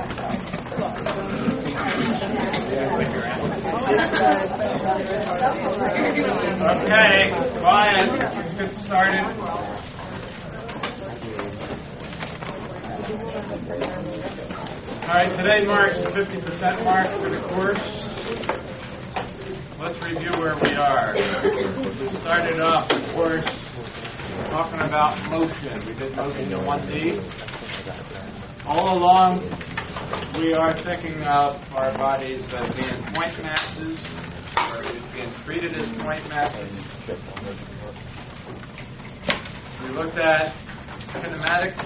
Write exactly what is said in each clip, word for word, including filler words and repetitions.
Okay, quiet. Let's get started. All right, today marks the fifty percent mark for the course. Let's review where we are. We started off the course talking about motion. We did motion in one D. All along, we are thinking of our bodies as being point masses, or being treated as point masses. We looked at kinematics,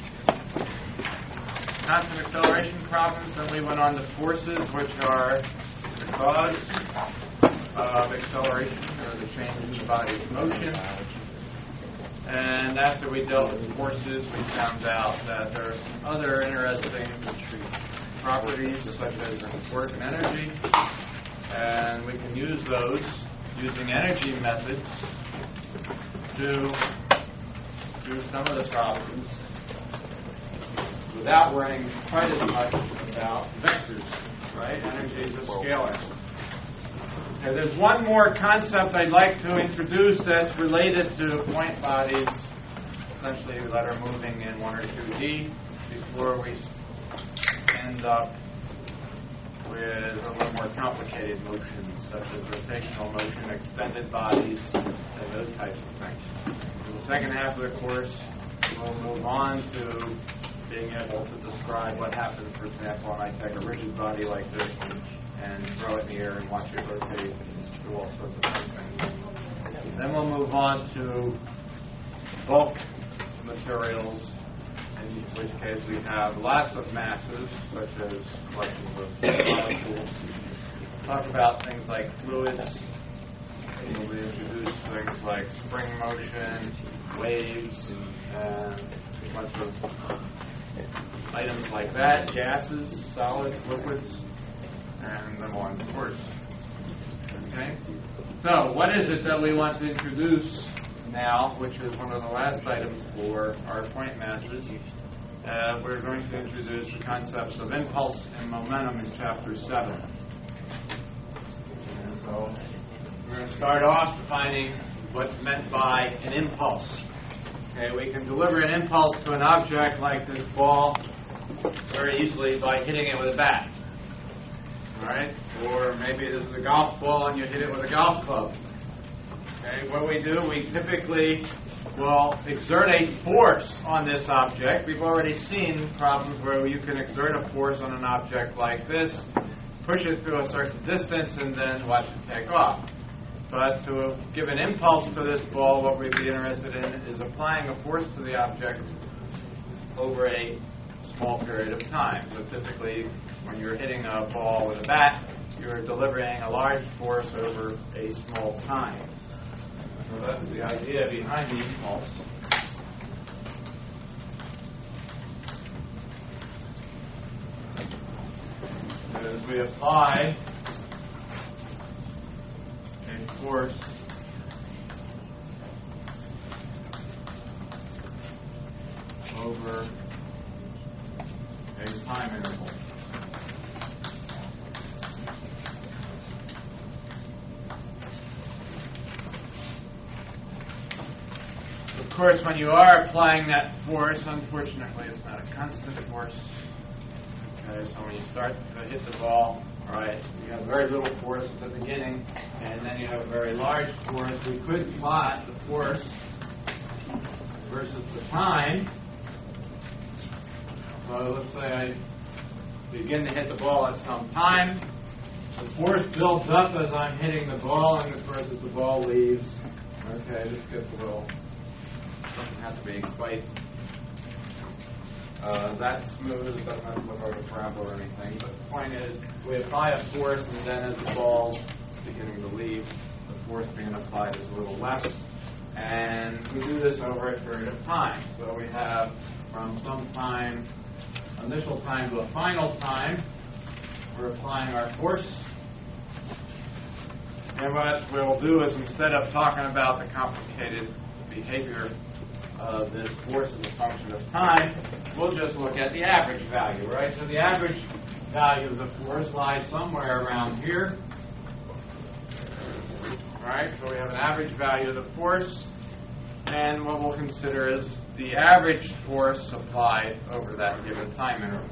constant acceleration problems, then we went on to forces, which are the cause of acceleration, or the change in the body's motion. And after we dealt with forces, we found out that there are some other interesting properties, such as work and energy, and we can use those using energy methods to do some of the problems without worrying quite as much about vectors, right? Energy is a scalar. Okay, there's one more concept I'd like to introduce that's related to point bodies, essentially that are moving in one or two D, before we end up with a little more complicated motions, such as rotational motion, extended bodies, and those types of things. In the second half of the course, we'll move on to being able to describe what happens. For example, when I take a rigid body like this and, and throw it in the air and watch it rotate, and do all sorts of things. Then we'll move on to bulk materials, in which case we have lots of masses, such as collections of molecules. Talk about things like fluids. We'll introduce things like spring motion, waves, and a bunch of items like that, gases, solids, liquids, and then on to course. Okay? So, what is it that we want to introduce now, which is one of the last items for our point masses? Uh, we're going to introduce the concepts of impulse and momentum in Chapter seven. And so, we're going to start off defining what's meant by an impulse. Okay, we can deliver an impulse to an object like this ball very easily by hitting it with a bat. All right? Or maybe this is a golf ball and you hit it with a golf club. Okay, what we do, we typically will exert a force on this object. We've already seen problems where you can exert a force on an object like this, push it through a certain distance, and then watch it take off. But to give an impulse to this ball, what we'd be interested in is applying a force to the object over a small period of time. So typically, when you're hitting a ball with a bat, you're delivering a large force over a small time. So that's the idea behind the impulse. As we apply a force over a time interval. Of course, when you are applying that force, unfortunately, it's not a constant force. Okay, so when you start to hit the ball, all right, you have very little force at the beginning, and then you have a very large force. We could plot the force versus the time. So let's say I begin to hit the ball at some time. The force builds up as I'm hitting the ball, and of course, as the ball leaves, okay, this gets a little, doesn't have to be quite uh, that smooth. It doesn't have to look like a parabola or anything. But the point is, we apply a force, and then as the ball's beginning to leave, the force being applied is a little less. And we do this over a period of time. So we have from some time, initial time to a final time, we're applying our force. And what we'll do is, instead of talking about the complicated behavior uh, this force as a function of time, we'll just look at the average value, right? So the average value of the force lies somewhere around here. All right, so we have an average value of the force, and what we'll consider is the average force applied over that given time interval.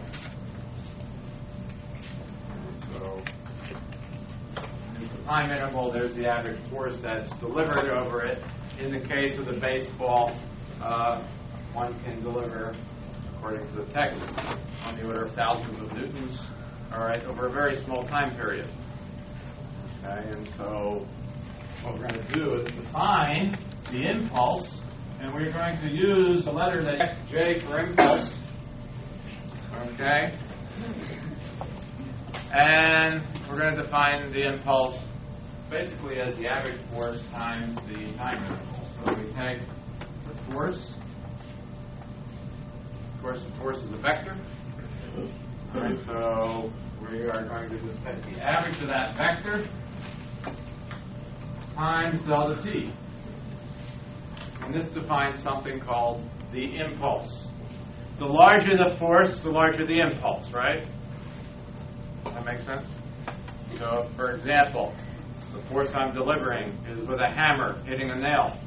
So in the time interval, there's the average force that's delivered over it. In the case of the baseball, uh, one can deliver, according to the text, on the order of thousands of newtons, all right, over a very small time period. Okay, and so what we're going to do is define the impulse, and we're going to use the letter that J for impulse. Okay, and we're going to define the impulse basically as the average force times the time interval. So we take the force. Of course, the force is a vector. Right, so we are going to just take the average of that vector times delta t. And this defines something called the impulse. The larger the force, the larger the impulse, right? That makes sense? So, for example, the force I'm delivering is with a hammer hitting a nail.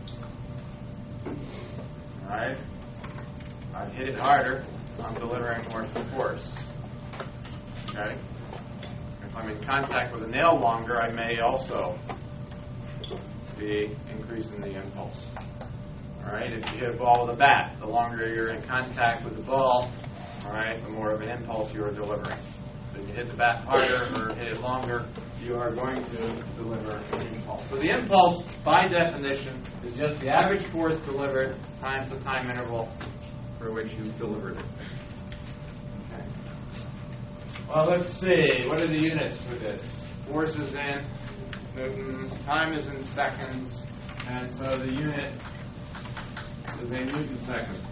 All right? I hit it harder, I'm delivering more force. Okay? If I'm in contact with a nail longer, I may also see increase in the impulse. All right? If you hit a ball with a bat, the longer you're in contact with the ball, all right, the more of an impulse you are delivering. So if you hit the bat harder or hit it longer, you are going to deliver an impulse. So the impulse, by definition, is just the average force delivered times the time interval for which you delivered it. Okay. Well, let's see. What are the units for this? Force is in newtons, time is in seconds, and so the unit is a newton second.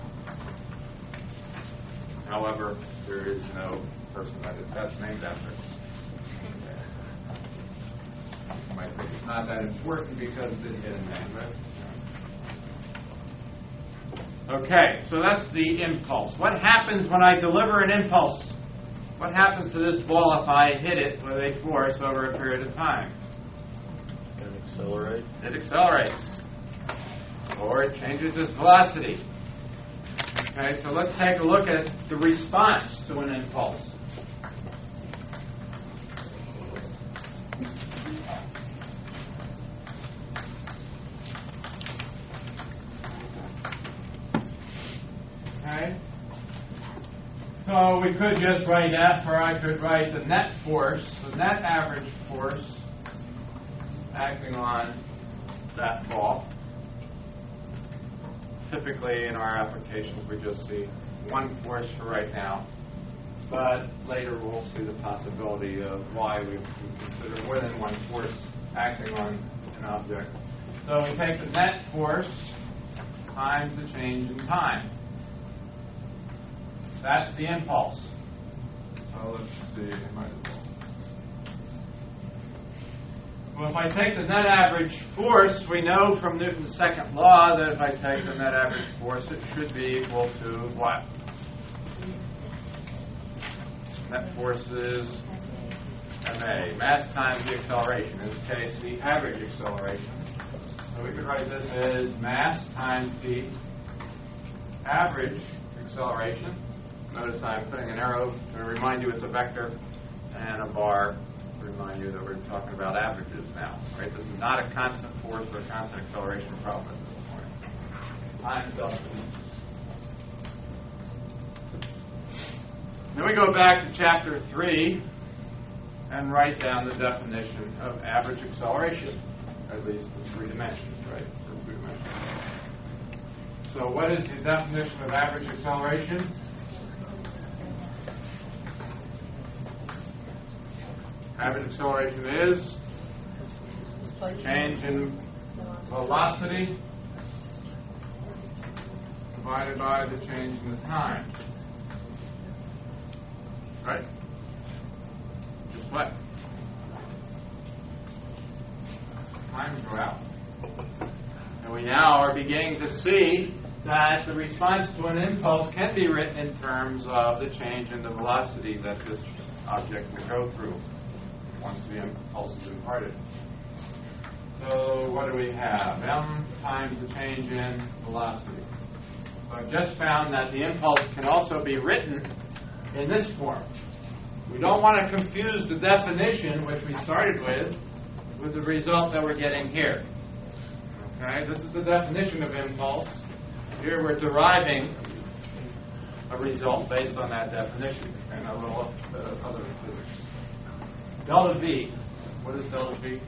However, there is no person that that's named after. You might think it's not that important because it didn't get a name, right? Okay, so that's the impulse. What happens when I deliver an impulse? What happens to this ball if I hit it with a force over a period of time? It accelerates. It accelerates. Or it changes its velocity. Okay, so let's take a look at the response to an impulse. Okay. So we could just write F, or I could write the net force, the net average force acting on that ball. Typically in our applications we just see one force for right now, but later we'll see the possibility of why we consider more than one force acting on an object. So we take the net force times the change in time. That's the impulse. So let's see. Well, if I take the net average force, we know from Newton's second law that if I take the net average force, it should be equal to what? Net force is ma, mass times the acceleration. In this case, the average acceleration. So we could write this as mass times the average acceleration. Notice I'm putting an arrow to remind you it's a vector, and a bar to remind you that we're talking about averages now. Right? This is not a constant force or a constant acceleration problem at this point. Time delta. Then we go back to chapter three and write down the definition of average acceleration, at least in three dimensions, right? For three dimensions. So what is the definition of average acceleration? Average acceleration is change in velocity divided by the change in the time. Right? Just what? Time go out. And we now are beginning to see that the response to an impulse can be written in terms of the change in the velocity that this object will go through once the impulse is imparted. So what do we have? M times the change in velocity. So I've just found that the impulse can also be written in this form. We don't want to confuse the definition, which we started with, with the result that we're getting here. Okay, this is the definition of impulse. Here we're deriving a result based on that definition and a little uh, other physics. Delta V. What is delta V?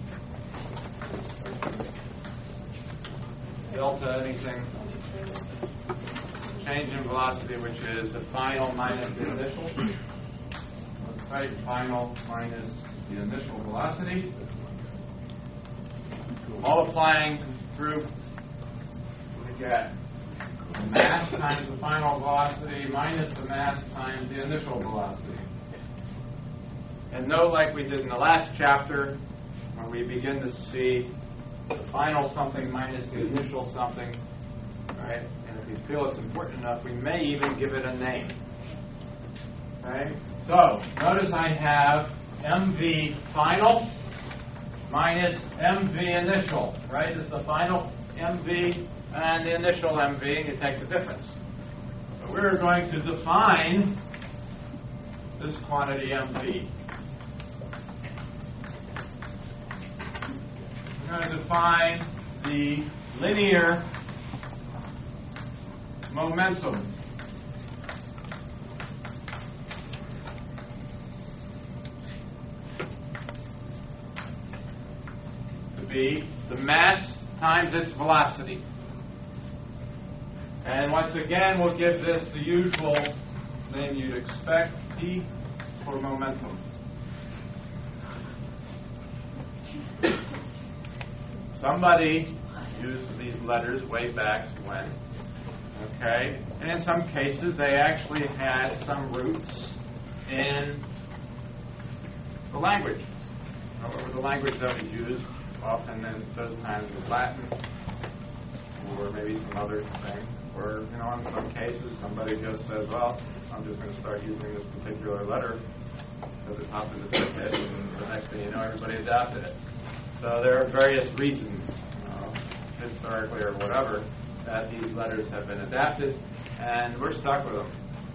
Delta anything? Change in velocity, which is the final minus the initial. Let's write final minus the initial velocity. Multiplying through, we get the mass times the final velocity minus the mass times the initial velocity. And note, like we did in the last chapter, when we begin to see the final something minus the initial something, right? And if we feel it's important enough, we may even give it a name. Okay? So, notice I have M V final minus M V initial, right? It's the final M V and the initial M V, and you take the difference. So we're going to define this quantity M V. We're going to define the linear momentum. To be the mass times its velocity. And once again, we'll give this the usual name you'd expect, P for momentum. Somebody used these letters way back when, okay? And in some cases, they actually had some roots in the language. However, the language that we use often in those times was Latin, or maybe some other thing. Or, you know, in some cases, somebody just says, well, I'm just going to start using this particular letter because it popped into their head, and the next thing you know, everybody adopted it. So there are various reasons, you know, historically or whatever, that these letters have been adapted, and we're stuck with them.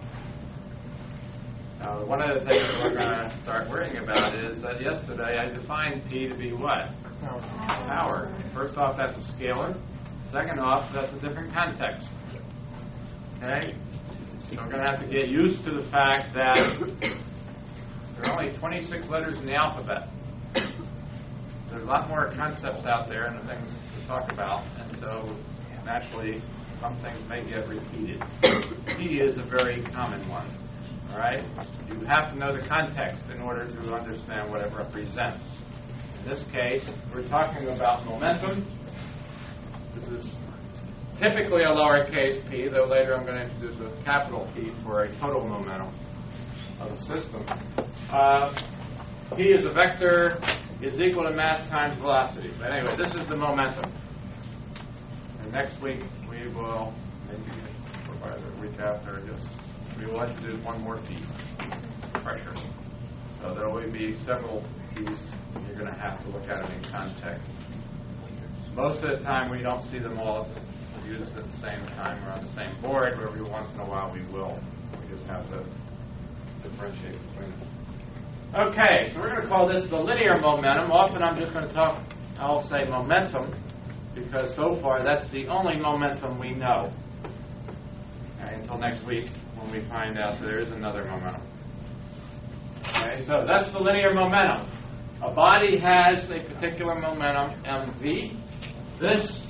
Now, one of the things that we're going to start worrying about is that yesterday I defined P to be what? Power. First off, that's a scalar. Second off, that's a different context. Okay? So we're going to have to get used to the fact that there are only twenty-six letters in the alphabet. There's a lot more concepts out there and the things to talk about, and so naturally some things may get repeated. P is a very common one. All right? You have to know the context in order to understand what it represents. In this case, we're talking about momentum. This is typically a lowercase p, though later I'm going to introduce a capital P for a total momentum of a system. Uh, P is a vector, is equal to mass times velocity. But anyway, this is the momentum. And next week we will, maybe or the week after, just we will introduce one more P, pressure. So there will be several P's, and you're going to have to look at them in context. Most of the time we don't see them all used at the same time or on the same board, but every once in a while we will. We just have to differentiate between them. Okay, so we're going to call this the linear momentum. Often I'm just going to talk, I'll say momentum, because so far that's the only momentum we know. Okay, until next week when we find out that there is another momentum. Okay, so that's the linear momentum. A body has a particular momentum, mv. This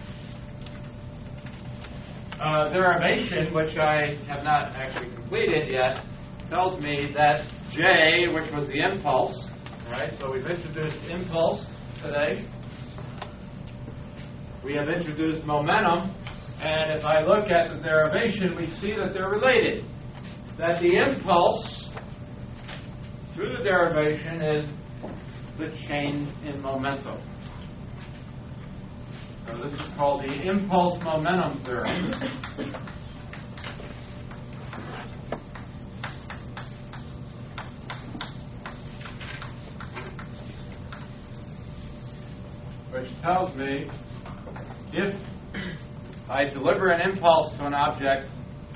uh, derivation, which I have not actually completed yet, tells me that J, which was the impulse, right? So we've introduced impulse today. We have introduced momentum, and if I look at the derivation, we see that they're related. That the impulse through the derivation is the change in momentum. So this is called the impulse momentum theorem. Which tells me if I deliver an impulse to an object,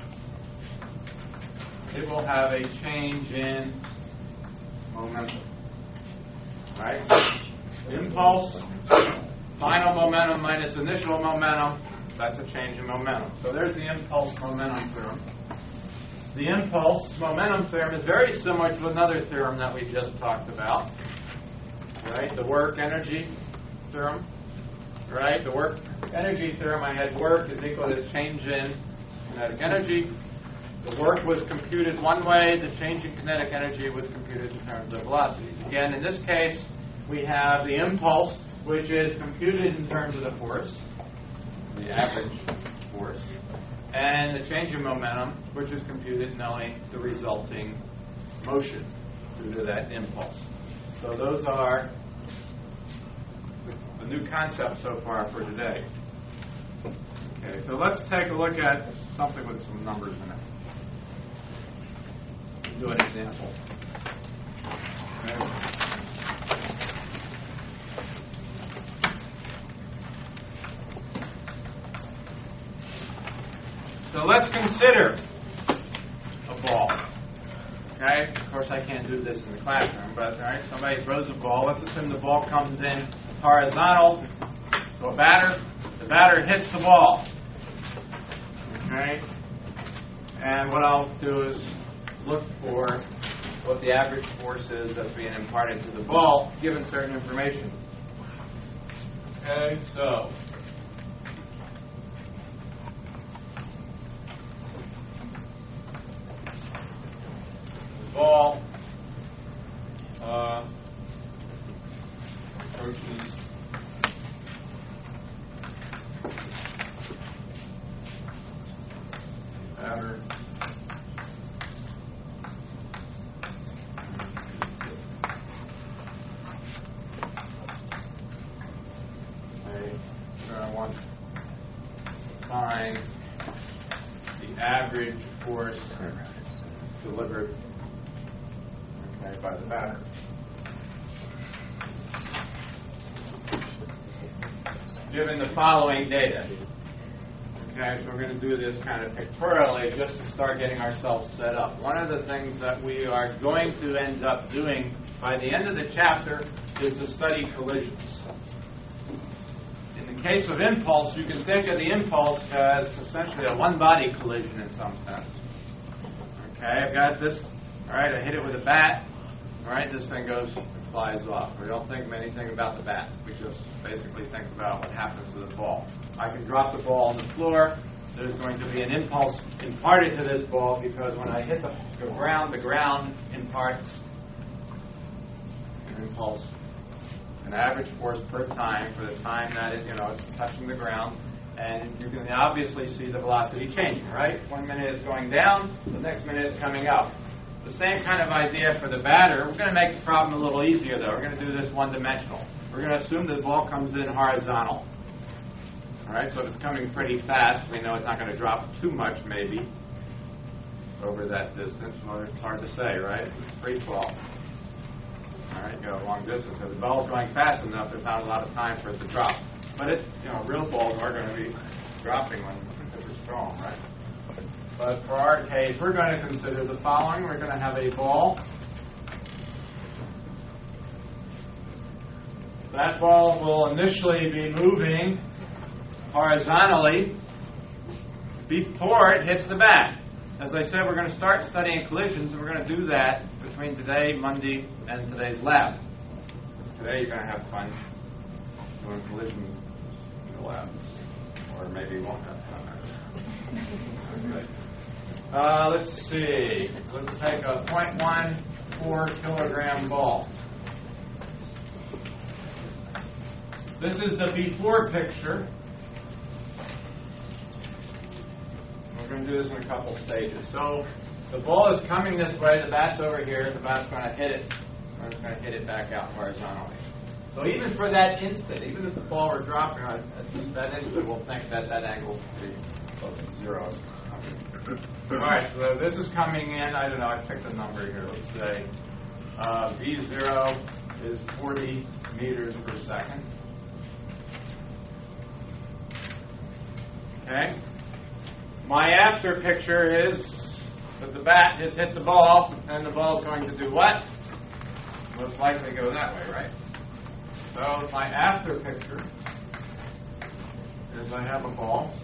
it will have a change in momentum. Right? Impulse, final momentum minus initial momentum, that's a change in momentum. So there's the impulse momentum theorem. The impulse momentum theorem is very similar to another theorem that we just talked about. Right? The work energy theorem. Right? The work energy theorem, I had work is equal to the change in kinetic energy. The work was computed one way, the change in kinetic energy was computed in terms of velocities. Again, in this case, we have the impulse, which is computed in terms of the force, the average force, and the change in momentum, which is computed knowing the resulting motion due to that impulse. So those are the new concepts so far for today. Okay, so let's take a look at something with some numbers in it. Do an example. Okay. So let's consider a ball. Okay? Of course, I can't do this in the classroom, but all right, somebody throws a ball. Let's assume the ball comes in horizontal to a batter. The batter hits the ball. Okay? And what I'll do is look for what the average force is that's being imparted to the ball given certain information. Okay, so the ball uh, approaches batter. I want to find the average force delivered okay, by the batter. Given the following data. Okay, so we're going to do this kind of pictorially just to start getting ourselves set up. One of the things that we are going to end up doing by the end of the chapter is to study collisions. In the case of impulse, you can think of the impulse as essentially a one-body collision in some sense. Okay, I've got this, all right, I hit it with a bat, all right, this thing goes, flies off. We don't think anything about the bat. We just basically think about what happens to the ball. I can drop the ball on the floor. There's going to be an impulse imparted to this ball because when I hit the, the ground, the ground imparts an impulse, an average force per time for the time that it, you know, it's touching the ground. And you can obviously see the velocity changing, right? One minute it's going down, the next minute it's coming up. The same kind of idea for the batter. We're going to make the problem a little easier, though. We're going to do this one-dimensional. We're going to assume the ball comes in horizontal. All right, so if it's coming pretty fast, we know it's not going to drop too much, maybe, over that distance. Well, it's hard to say, right? It's free fall. All right, you go a long distance. If the ball's going fast enough, there's not a lot of time for it to drop. But it, you know, real balls are going to be dropping when it's strong, right? But for our case, we're going to consider the following. We're going to have a ball. That ball will initially be moving horizontally before it hits the bat. As I said, we're going to start studying collisions, and we're going to do that between today, Monday, and today's lab. Today you're going to have fun doing collision in the lab. Or maybe you won't have fun. Okay. Uh, let's see. Let's take a zero point one four kilogram ball. This is the before picture. We're going to do this in a couple stages. So the ball is coming this way. The bat's over here. The bat's going to hit it. Or it's going to hit it back out horizontally. So even for that instant, even if the ball were dropping on at that instant, we'll think that that angle is pretty close to zero. All right, so this is coming in, I don't know, I picked a number here. Let's say uh, V zero is forty meters per second. Okay. My after picture is that the bat has hit the ball, and the ball is going to do what? Most likely go that way, right? So my after picture is I have a ball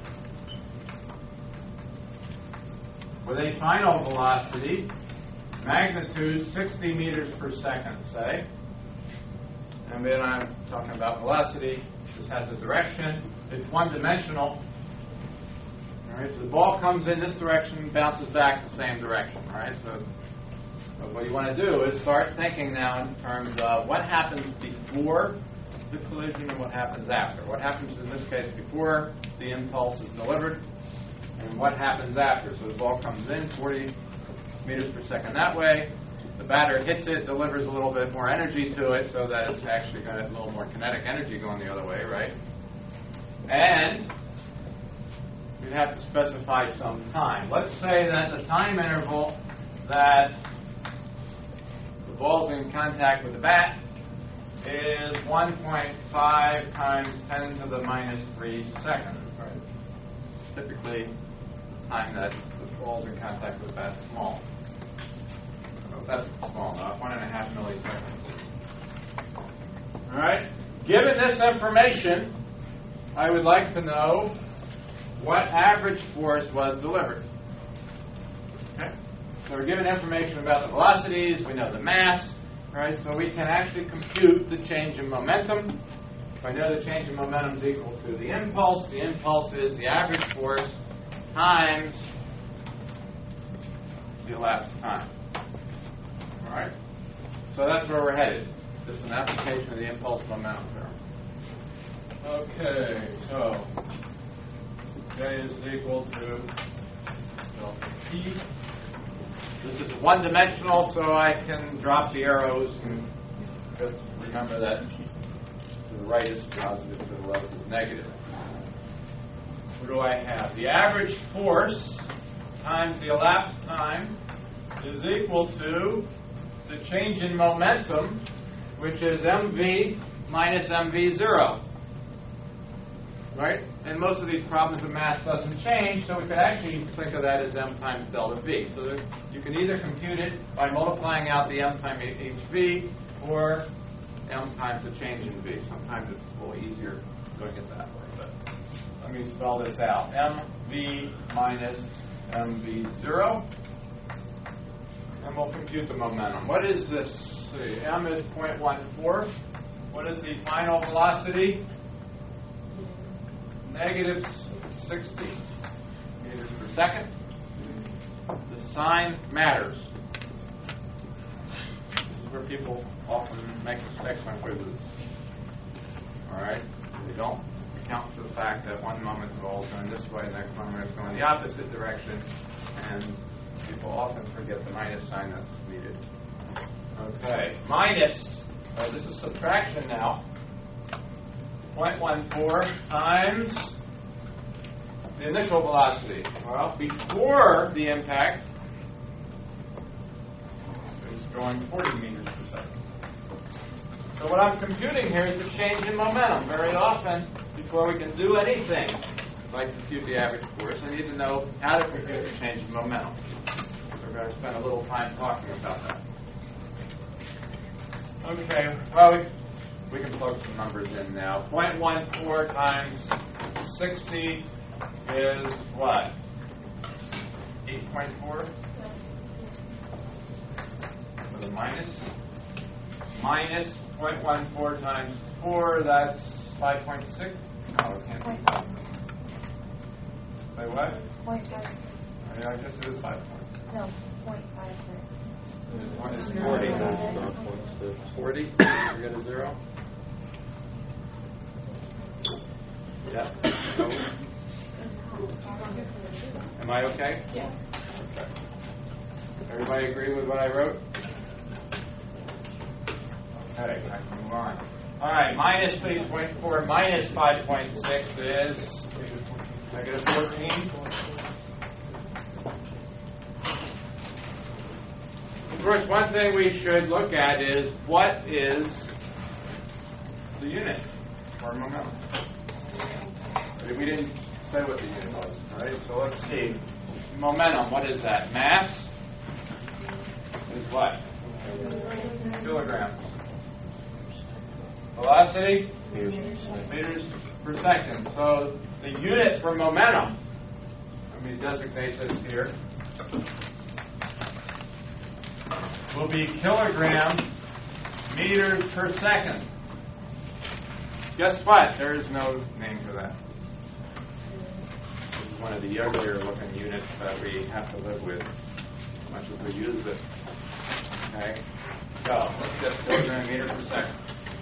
with a final velocity, magnitude sixty meters per second, say. And then I'm talking about velocity. This has a direction. It's one-dimensional. All right, so the ball comes in this direction, bounces back the same direction. All right, so, so what you want to do is start thinking now in terms of what happens before the collision and what happens after. What happens in this case before the impulse is delivered, and what happens after. So the ball comes in forty meters per second that way. The batter hits it, delivers a little bit more energy to it, so that it's actually got a little more kinetic energy going the other way, right? And we'd have to specify some time. Let's say that the time interval that the ball's in contact with the bat is one point five times ten to the minus three seconds. Right? Typically, the time that the ball's in contact with the bat is small. So that's small enough, one and a half milliseconds. All right. Given this information, I would like to know what average force was delivered. Okay? So we're given information about the velocities, we know the mass, right? So we can actually compute the change in momentum. If I know the change in momentum is equal to the impulse, the impulse is the average force times the elapsed time. All right? So that's where we're headed. This is an application of the impulse momentum theorem. Okay, so J is equal to delta T. This is one-dimensional, so I can drop the arrows and just remember that to the right is positive, to the left is negative. What do I have? The average force times the elapsed time is equal to the change in momentum, which is mv minus mv zero. Right? And most of these problems, the mass doesn't change, so we could actually think of that as m times delta v. So that you can either compute it by multiplying out the m times hv, or m times the change in v. Sometimes it's a little easier doing it that way. But let me spell this out. mv minus mv zero. And we'll compute the momentum. What is this? Let's see, m is zero point one four. What is the final velocity? Negative sixty meters per second. The sign matters. This is where people often make mistakes on quizzes. All right? They don't account for the fact that one moment the ball is going this way, the next moment it's going the opposite direction, and people often forget the minus sign that's needed. Okay, minus, uh, this is subtraction now. zero point one four times the initial velocity. Well, before the impact, it's going forty meters per second. So what I'm computing here is the change in momentum. Very often, before we can do anything like compute the average force, I need to know how to compute the change in momentum. So we're going to spend a little time talking about that. Okay, well, we We can plug some numbers in now. zero point one four times sixty is what? eight point four? With a minus. Minus zero point one four times four, that's five point six? No, it can't be that. Say what? Point five. Yeah, I guess it is five points. No, point five six. It's No, forty. no, It's no. not point six. forty? You got a zero? Yeah. Am I okay? Yeah. Okay. Everybody agree with what I wrote? Okay, I can move on. All right, minus three point four minus five point six is negative fourteen. Of course, one thing we should look at is what is the unit for momentum. We didn't say what the unit was, right? So let's see. Momentum, what is that? Mass is what? Kilograms. Velocity? Meters per second. So the unit for momentum, let me designate this here, will be kilogram meters per second. Guess what? There is no name for that. This is one of the uglier looking units that we have to live with, as much as we use it. Okay? So, let's get kilogram meter per second.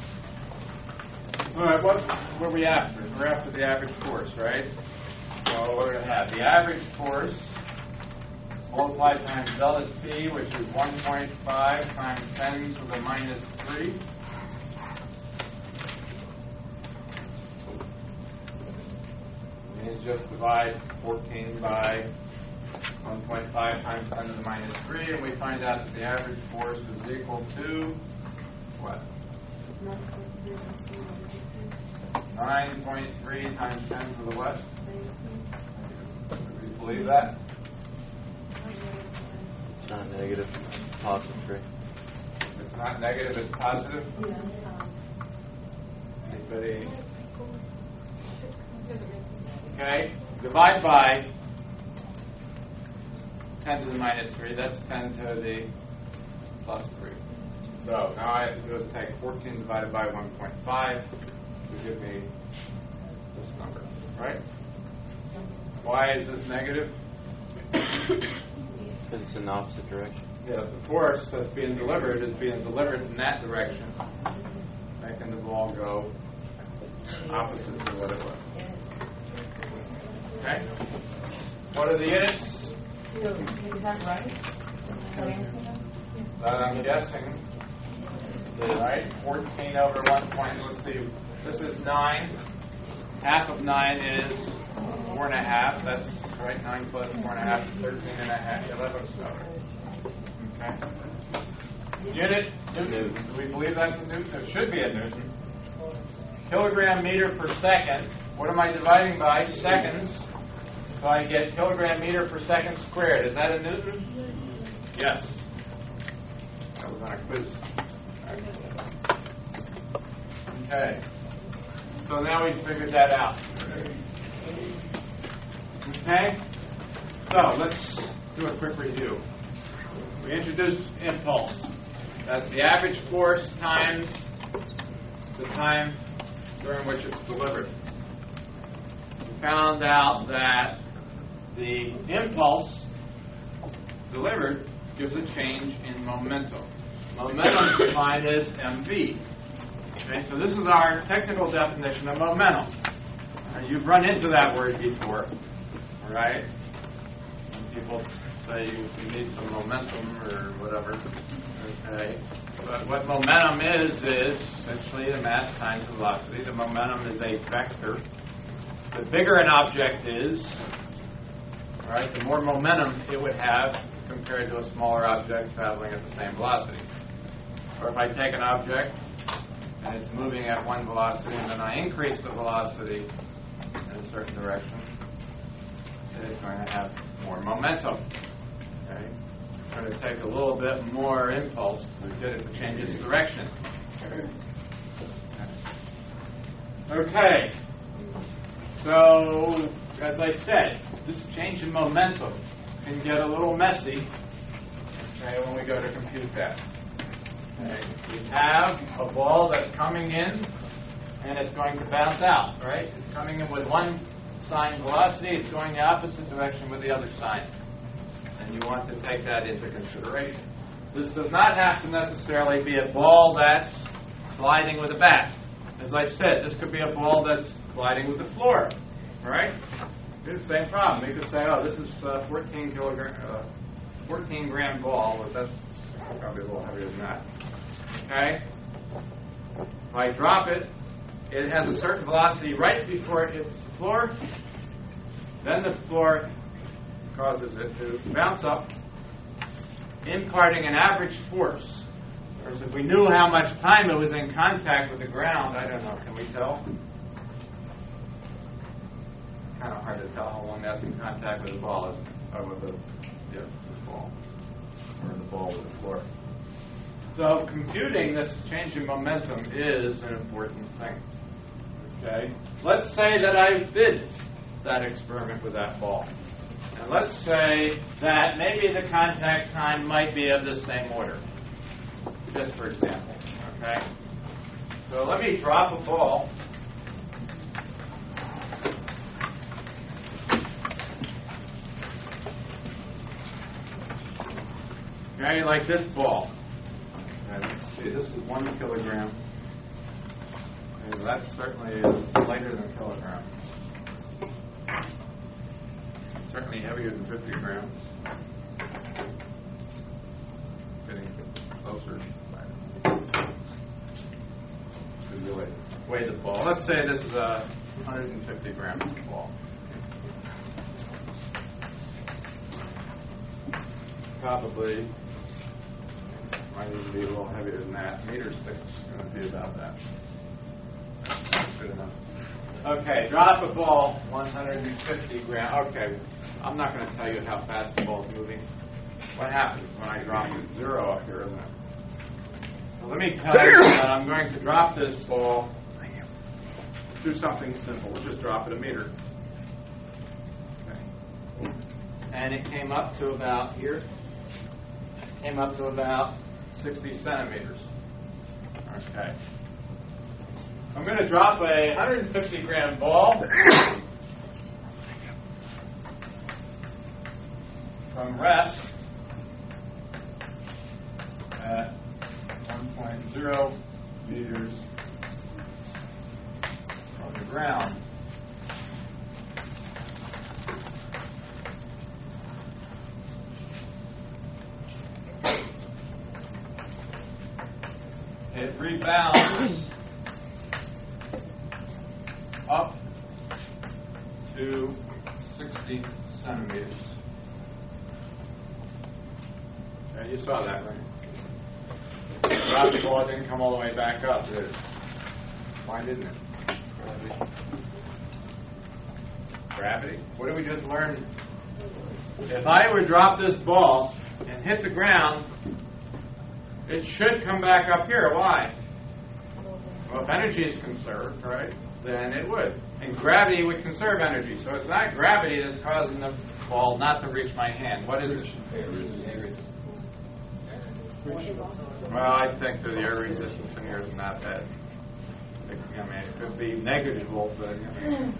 All right, what were we after? We're after the average force, right? So we're going to have the average force multiplied times delta T, which is one point five times ten to the minus three. Means just divide fourteen by one point five times ten to the minus three, and we find out that the average force is equal to what? nine point three times ten to the what? Do you believe that? It's not negative, it's positive three. It's not negative, it's positive? Anybody? Okay, divide by ten to the minus three, that's ten to the plus three. So now I have to do is take fourteen divided by one point five to give me this number, right? Why is this negative? Because it's in the opposite direction. Yeah, the force that's being delivered is being delivered in that direction, making the ball go opposite to what it was. Okay? What are the units? Is that right? That I'm guessing. Right? fourteen over one point, let's see. This is nine. Half of nine is four and a half. That's right. nine plus four and a half is thirteen and a half. Yeah, that looks about right. Okay. Unit, Newton. Do we believe that's a Newton? It should be a Newton. Kilogram meter per second. What am I dividing by? Seconds. So I get kilogram meter per second squared. Is that a Newton? Yes. That was on a quiz. Okay. So now we've figured that out. Okay? So let's do a quick review. We introduced impulse. That's the average force times the time during which it's delivered. We found out that the impulse delivered gives a change in momentum. Momentum is defined as mv. Okay, so this is our technical definition of momentum. Uh, you've run into that word before, right? When people say you, you need some momentum or whatever. Okay, but what momentum is is essentially the mass times the velocity. The momentum is a vector. The bigger an object is, right, the more momentum it would have compared to a smaller object traveling at the same velocity. Or if I take an object and it's moving at one velocity and then I increase the velocity in a certain direction, it is going to have more momentum. Okay? It's going to take a little bit more impulse to get it to change its direction. Okay. So, as I said, this change in momentum can get a little messy, okay, when we go to compute that. Okay. We have a ball that's coming in and it's going to bounce out, right? It's coming in with one sign velocity, it's going the opposite direction with the other sign. And you want to take that into consideration. This does not have to necessarily be a ball that's sliding with a bat. As I said, this could be a ball that's gliding with the floor, right? It's the same problem. You could say, oh, this is a fourteen kilogram, uh, fourteen gram ball, but that's probably a little heavier than that. Okay? If I drop it, it has a certain velocity right before it hits the floor. Then the floor causes it to bounce up, imparting an average force. Whereas if we knew how much time it was in contact with the ground, I don't know, can we tell? Kind of hard to tell how long that's in contact with the ball, isn't it? Or with the, yeah, the ball. Or the ball with the floor. So computing this change in momentum is an important thing. Okay? Let's say that I did that experiment with that ball. And let's say that maybe the contact time might be of the same order. Just for example. Okay? So let me drop a ball. Okay, like this ball. Okay, let's see, this is one kilogram. Okay, that certainly is lighter than a kilogram. Certainly heavier than fifty grams. Getting closer. To really weigh the ball. Let's say this is a one hundred fifty gram ball. Probably might even be a little heavier than that. Meter stick's going to be about that. That's good enough. Okay, drop a ball, one hundred fifty grams. Okay, I'm not going to tell you how fast the ball's moving. What happens when I drop it? Zero up here, isn't it? So let me tell you that I'm going to drop this ball. Do something simple. We'll just drop it a meter. Okay. And it came up to about here. Came up to about sixty centimeters. Okay. I'm going to drop a one hundred fifty gram ball from rest at one point zero meters from the ground. It rebounds up to sixty centimeters. Okay, you saw that, right? The drop the ball didn't come all the way back up, did it? Why didn't it? Gravity. Gravity? What did we just learn? If I were to drop this ball and hit the ground, it should come back up here. Why? Well, if energy is conserved, right, then it would. And gravity would conserve energy. So it's not gravity that's causing the ball not to reach my hand. What is it? Well, I think that the air resistance in here is not bad. It, I mean, it could be negligible, but I mean,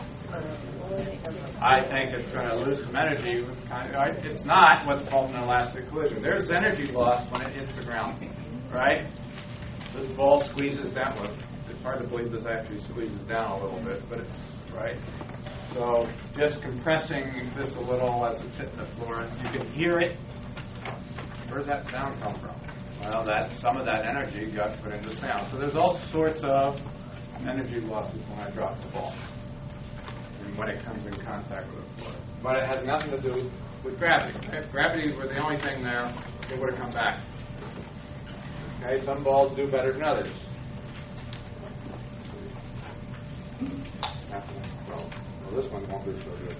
I think it's going to lose some energy. With kind of, it's not what's called an elastic collision. There's energy loss when it hits the ground, right? This ball squeezes down. Well, it's hard to believe this actually squeezes down a little bit, but it's right. So just compressing this a little as it's hitting the floor, you can hear it. Where does that sound come from? Well, that's some of that energy got put into sound. So there's all sorts of energy losses when I drop the ball and when it comes in contact with the floor. But it has nothing to do with gravity. If gravity were the only thing there, it would have come back. Okay, some balls do better than others. Well, well this one won't do so good.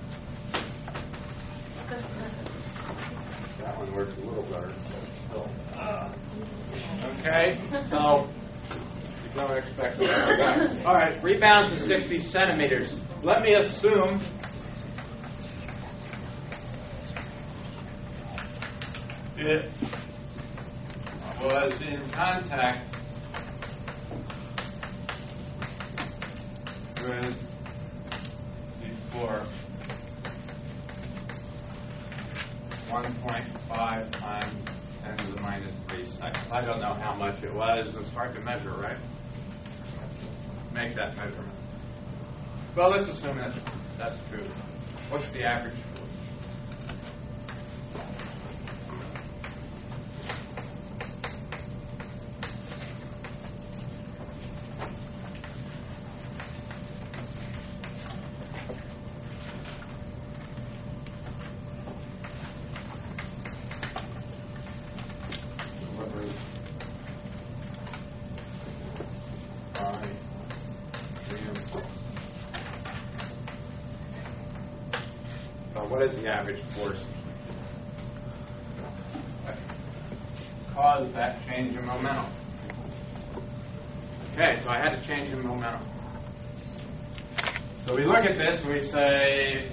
That one works a little better, but still. Uh, okay, so you don't expect it to go back. All right, rebound to sixty centimeters. Let me assume it was in contact with the floor one point five times ten to the minus three seconds. I don't know how much it was. It's hard to measure, right? Make that measurement. Well, let's assume that that's true. What's the average force? what is the average force that caused that change in momentum? Okay, so I had to change in momentum. So we look at this and we say,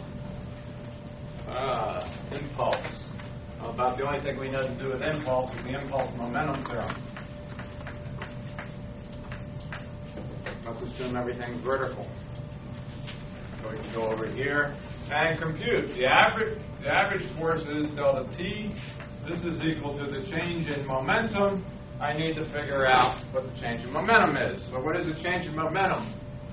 uh, impulse. Well, about the only thing we know to do with impulse is the impulse momentum theorem. Let's assume everything's vertical. So we can go over here and compute. The average, the average force is delta T. This is equal to the change in momentum. I need to figure out what the change in momentum is. So what is the change in momentum?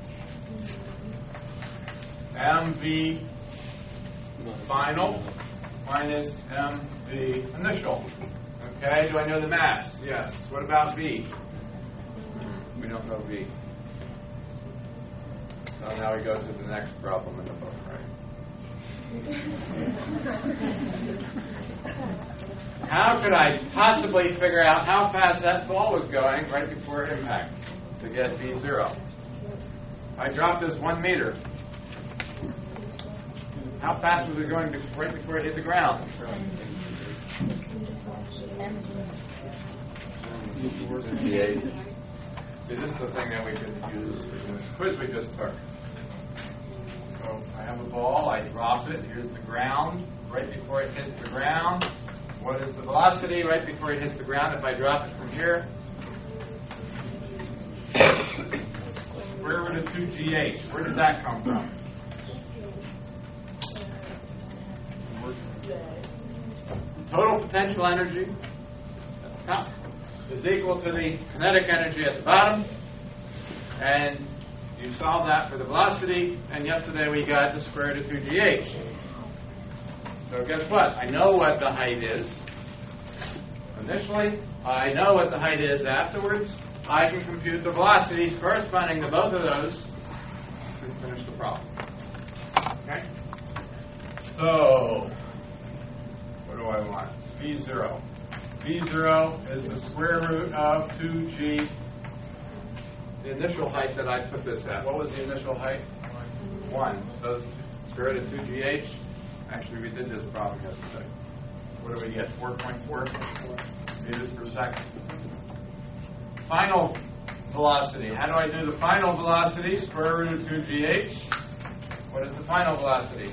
mv final minus mv initial. Okay, do I know the mass? Yes. What about v? We don't know v. So now we go to the next problem in the book, right? How could I possibly figure out how fast that ball was going right before impact to get v zero? I dropped this one meter. How fast was it going to, right before it hit the ground? See, this is the thing that we could use in this quiz we just took. So I have a ball, I drop it, here's the ground. Right before it hits the ground, what is the velocity right before it hits the ground if I drop it from here? Square root of two G H. Where did that come from? Total potential energy is equal to the kinetic energy at the bottom, and you solve that for the velocity, and yesterday we got the square root of two G H. So guess what? I know what the height is initially. I know what the height is afterwards. I can compute the velocities corresponding to both of those to finish the problem. Okay? So, what do I want? v zero. v zero is the square root of two g. The initial height that I put this at. What was the initial height? one. So, square root of two G H. Actually, we did this problem yesterday. What do we get? four point four meters per second. Final velocity. How do I do the final velocity? Square root of two G H. What is the final velocity?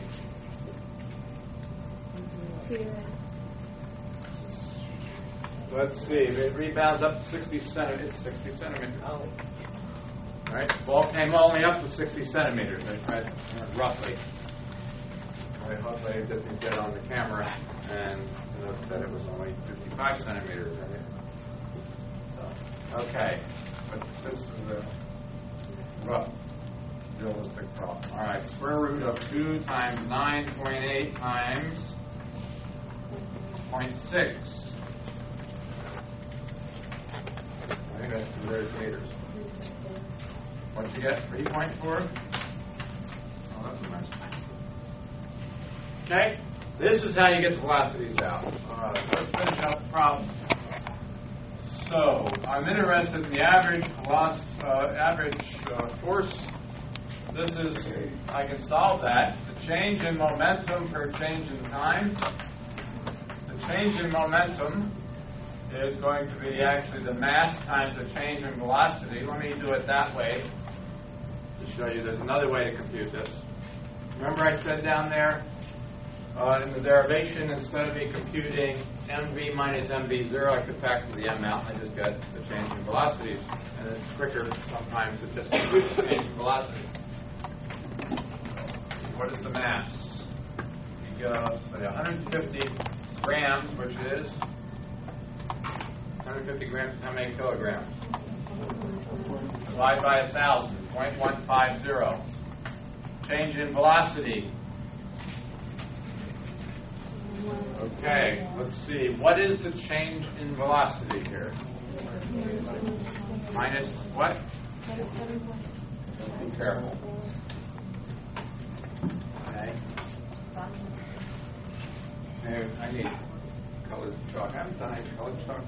Let's see. It rebounds up to sixty centimeters. It's sixty centimeters. Right? The ball came only up to sixty centimeters, right? Roughly. I hope I didn't get on the camera and note that it was only fifty-five centimeters. Right? So, okay, but this is a rough, realistic problem. All right, square root of two times nine point eight times zero point six. I think that's two hundred meters. What'd you get? three point four? Oh, that's a nice one. Okay, this is how you get the velocities out. Uh, let's finish up the problem. So, I'm interested in the average velocity, uh, average uh, force. This is, I can solve that. The change in momentum per change in time. The change in momentum is going to be actually the mass times the change in velocity. Let me do it that way to show you there's another way to compute this. Remember I said down there, Uh, in the derivation, instead of me computing mv minus mv zero, I could factor the m out. I just got the change in velocities. And it's quicker sometimes to just compute the change in velocity. What is the mass? You go, say, one hundred fifty grams, which is one hundred fifty grams is how many kilograms? Divide by one thousand, zero point one five zero. Change in velocity. Okay, let's see. What is the change in velocity here? Minus what? Be careful. Okay. Hey, I need colored chalk. I haven't done any colored chalk.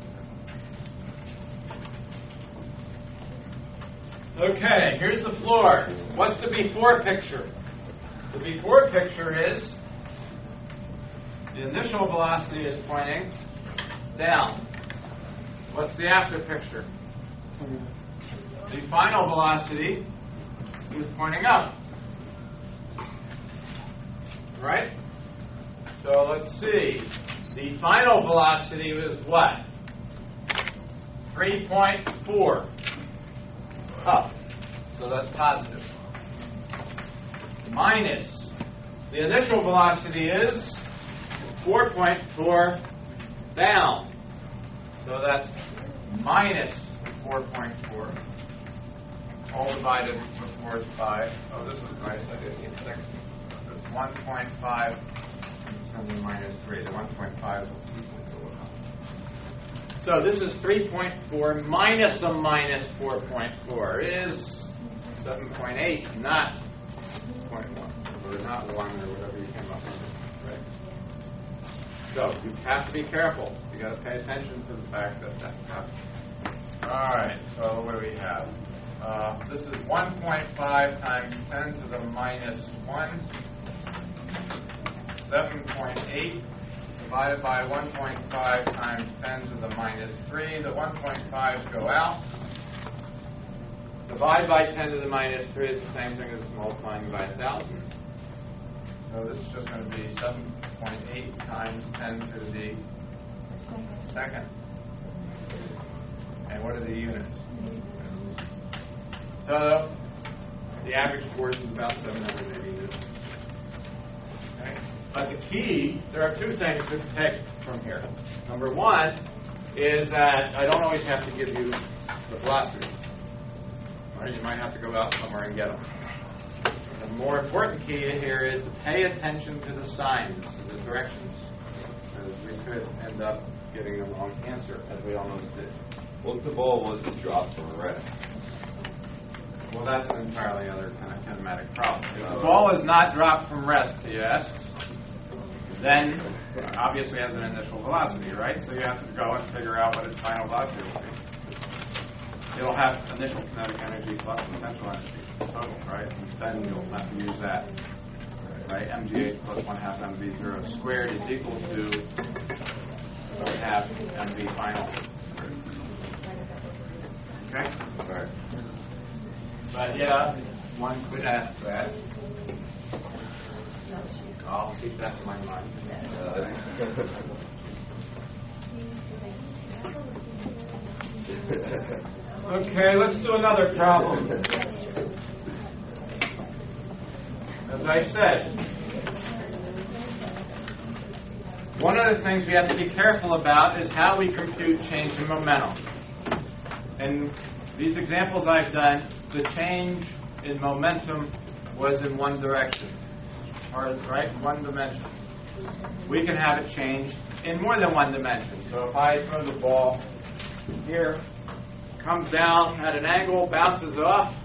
Okay, here's the floor. What's the before picture? The before picture is The initial velocity is pointing down. What's the after picture? The final velocity is pointing up. Right? So let's see. The final velocity is what? three point four up. So that's positive. Minus the initial velocity is four point four down. So that's minus four point four. All divided, of course, by, oh, this is nice. I didn't even think. It's one point five times minus three. The one point five will easily go up. So this is three point four minus a minus four point four is seven point eight, not zero point one, or not one, or whatever you came up with. Right? So you have to be careful. You got to pay attention to the fact that that happens. All right. So what do we have? Uh, this is one point five times ten to the minus one, seven point eight. Divided by one point five times ten to the minus three. The one point fives go out. Divide by ten to the minus three is the same thing as multiplying by one thousand. So this is just going to be seven point eight times ten to the second. And what are the units? So the average force is about seven hundred eighty newtons. Okay? But the key, there are two things to take from here. Number one is that I don't always have to give you the velocities. Right? You might have to go out somewhere and get them. The more important key here is to pay attention to the signs, to the directions, because we could end up getting the wrong answer, as we almost did. What if the ball wasn't dropped from rest? Well, that's an entirely other kind of kinematic problem. If the ball is not dropped from rest, he asks, then obviously has an initial velocity, right? So you have to go and figure out what its final velocity will be. It'll have initial kinetic energy plus potential energy total, right? And then you'll have to use that, right? M G H plus one half M V zero squared is equal to one half M V final. Okay? All right. But yeah, one could ask that. I'll keep that in my mind. Okay, let's do another problem. As I said, one of the things we have to be careful about is how we compute change in momentum. And these examples I've done, the change in momentum was in one direction, or right, one dimension. We can have it change in more than one dimension. So if I throw the ball here, comes down at an angle, bounces off,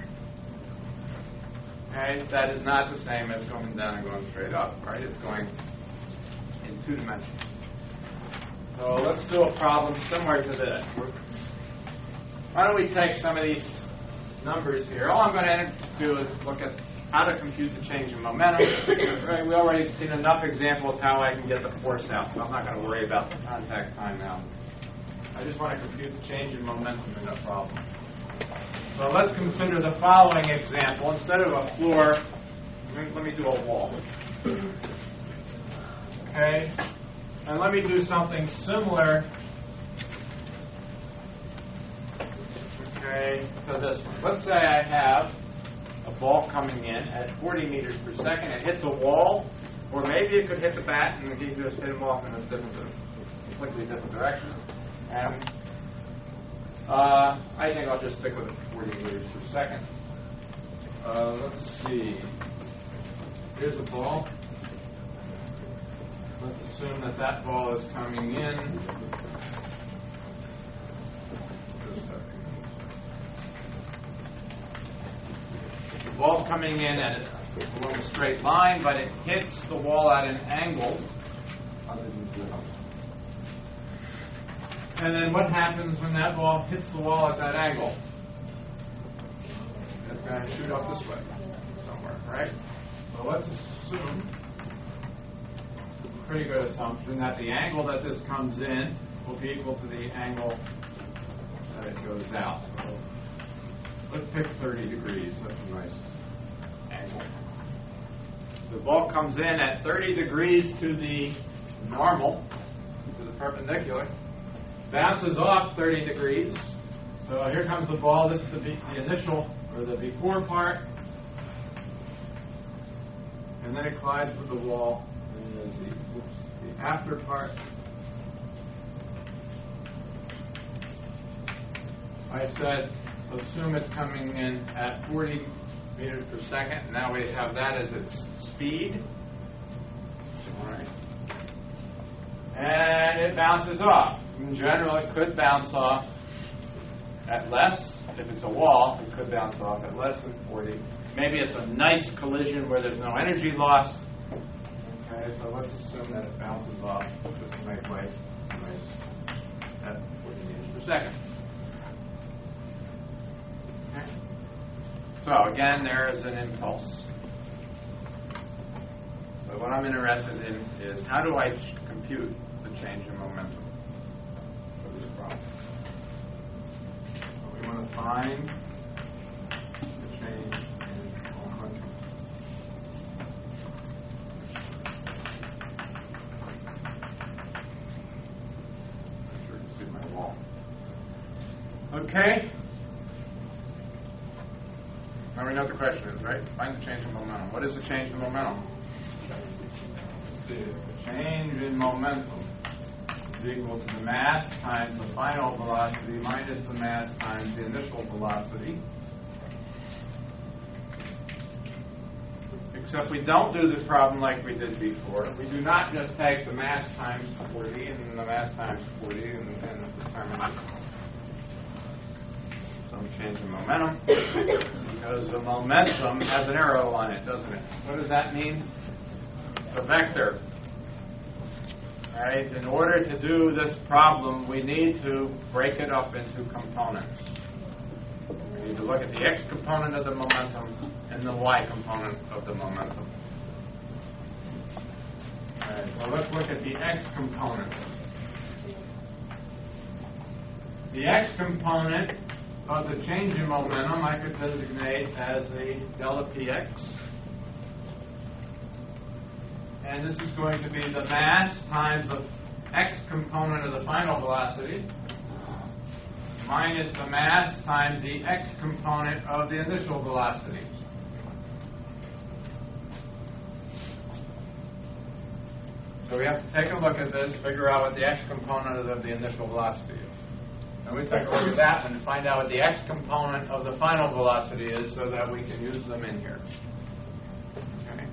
okay, that is not the same as going down and going straight up, right? It's going in two dimensions. So let's do a problem similar to this. Why don't we take some of these numbers here? All I'm going to do is look at how to compute the change in momentum. We already seen enough examples how I can get the force out, so I'm not going to worry about the contact time now. I just want to compute the change in momentum in that problem. So let's consider the following example. Instead of a floor, let me, let me do a wall. Okay? And let me do something similar, okay, to this one. Let's say I have a ball coming in at forty meters per second. It hits a wall, or maybe it could hit the bat and he just hit him off in a different, completely different direction. And uh, I think I'll just stick with it forty meters per second. Uh, let's see. Here's a ball. Let's assume that that ball is coming in. The ball's coming in at a, along a straight line, but it hits the wall at an angle other than zero. And then what happens when that ball hits the wall at that angle? It's going to shoot up this way somewhere, right? So let's assume pretty good assumption that the angle that this comes in will be equal to the angle that it goes out. So let's pick thirty degrees. That's a nice angle. The ball comes in at thirty degrees to the normal, to the perpendicular, bounces off thirty degrees. So here comes the ball. This is the, be- the initial, or the before part. And then it collides with the wall. And there's the, oops, the after part. I said, assume it's coming in at forty meters per second. Now we have that as its speed. All right. And it bounces off. In general, it could bounce off at less. If it's a wall, it could bounce off at less than forty. Maybe it's a nice collision where there's no energy loss. Okay, so let's assume that it bounces off just to make life nice at forty meters per second. Okay. So again, there is an impulse. But what I'm interested in is how do I ch- compute the change in momentum for this problem? So we want to find the change in momentum. Make sure you can see my wall. Okay. Now we know what the question is, right? Find the change in momentum. What is the change in momentum? The change in momentum is equal to the mass times the final velocity minus the mass times the initial velocity. Except we don't do this problem like we did before. We do not just take the mass times forty and the mass times forty and then determine some change in momentum. Because the momentum has an arrow on it, doesn't it? What does that mean? It's a vector. All right. In order to do this problem, we need to break it up into components. We need to look at the x component of the momentum and the y component of the momentum. All right. So let's look at the x component. The x component of the change in momentum I could designate as a delta px. And this is going to be the mass times the x component of the final velocity minus the mass times the x component of the initial velocity. So we have to take a look at this, figure out what the x component of the initial velocity is. And we take a look at that and find out what the x component of the final velocity is so that we can use them in here. Okay.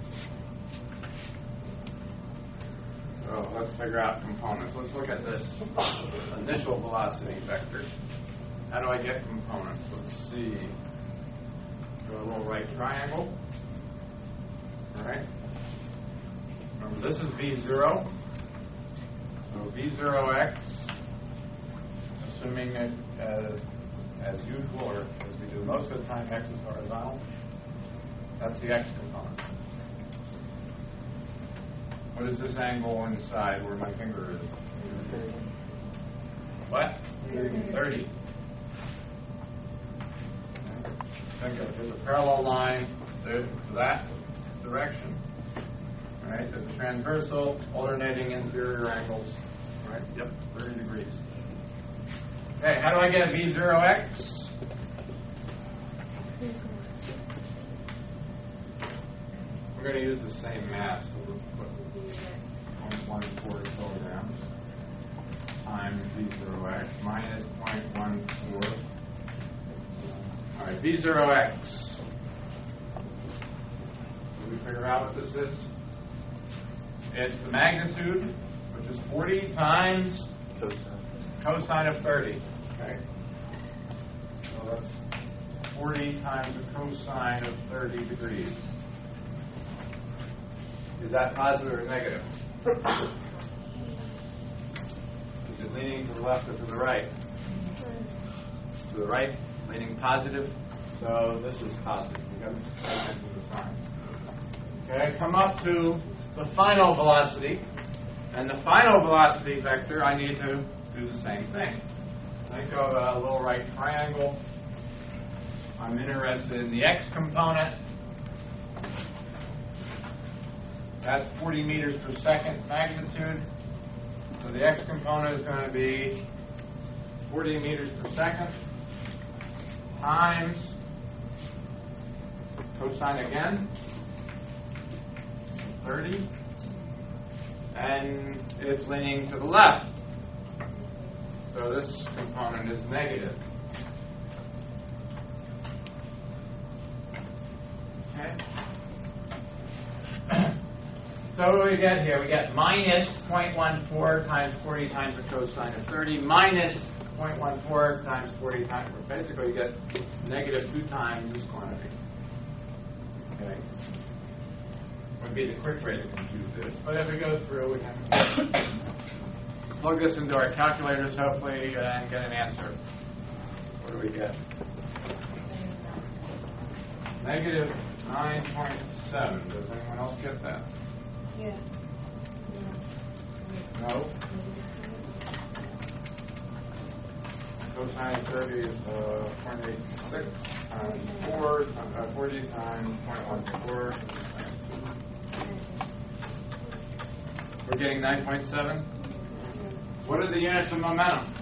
So let's figure out components. Let's look at this initial velocity vector. How do I get components? Let's see. Do a little right triangle. All right. Remember, this is v zero. So v zero x. Assuming it as, as usual, or as we do most of the time, x is horizontal. That's the x component. What is this angle inside where my finger is? What? thirty. Okay. Think of it. There's a parallel line to that direction. All right. There's a transversal, alternating interior angles. All right. Yep. thirty degrees. Okay, how do I get v zero x? We're going to use the same mass, so we'll put zero point one four kilograms times v zero x minus zero point one four. All right, v zero x. Can we figure out what this is? It's the magnitude, which is forty times cosine of thirty. Okay. So that's forty times the cosine of thirty degrees. Is that positive or negative? Is it leaning to the left or to the right? To the right, leaning positive. So this is positive. We've got to pay attention to the sign. Okay, come up to the final velocity. And the final velocity vector, I need to do the same thing. Think of a little right triangle. I'm interested in the x component. That's forty meters per second magnitude. So the x component is going to be forty meters per second times cosine again, thirty. And it's leaning to the left. So this component is negative. Okay. So what do we get here? We get minus zero point one four times forty times the cosine of thirty, minus zero point one four times forty times, basically you get negative two times this quantity. Okay. Would be the quick way to compute this. But if we go through, we can plug this into our calculators, hopefully, and get an answer. What do we get? Negative nine point seven. Does anyone else get that? Yeah. No? Cosine of thirty is uh, zero point eight six times four, uh, forty times zero point one four. We're getting nine point seven. What are the units of momentum?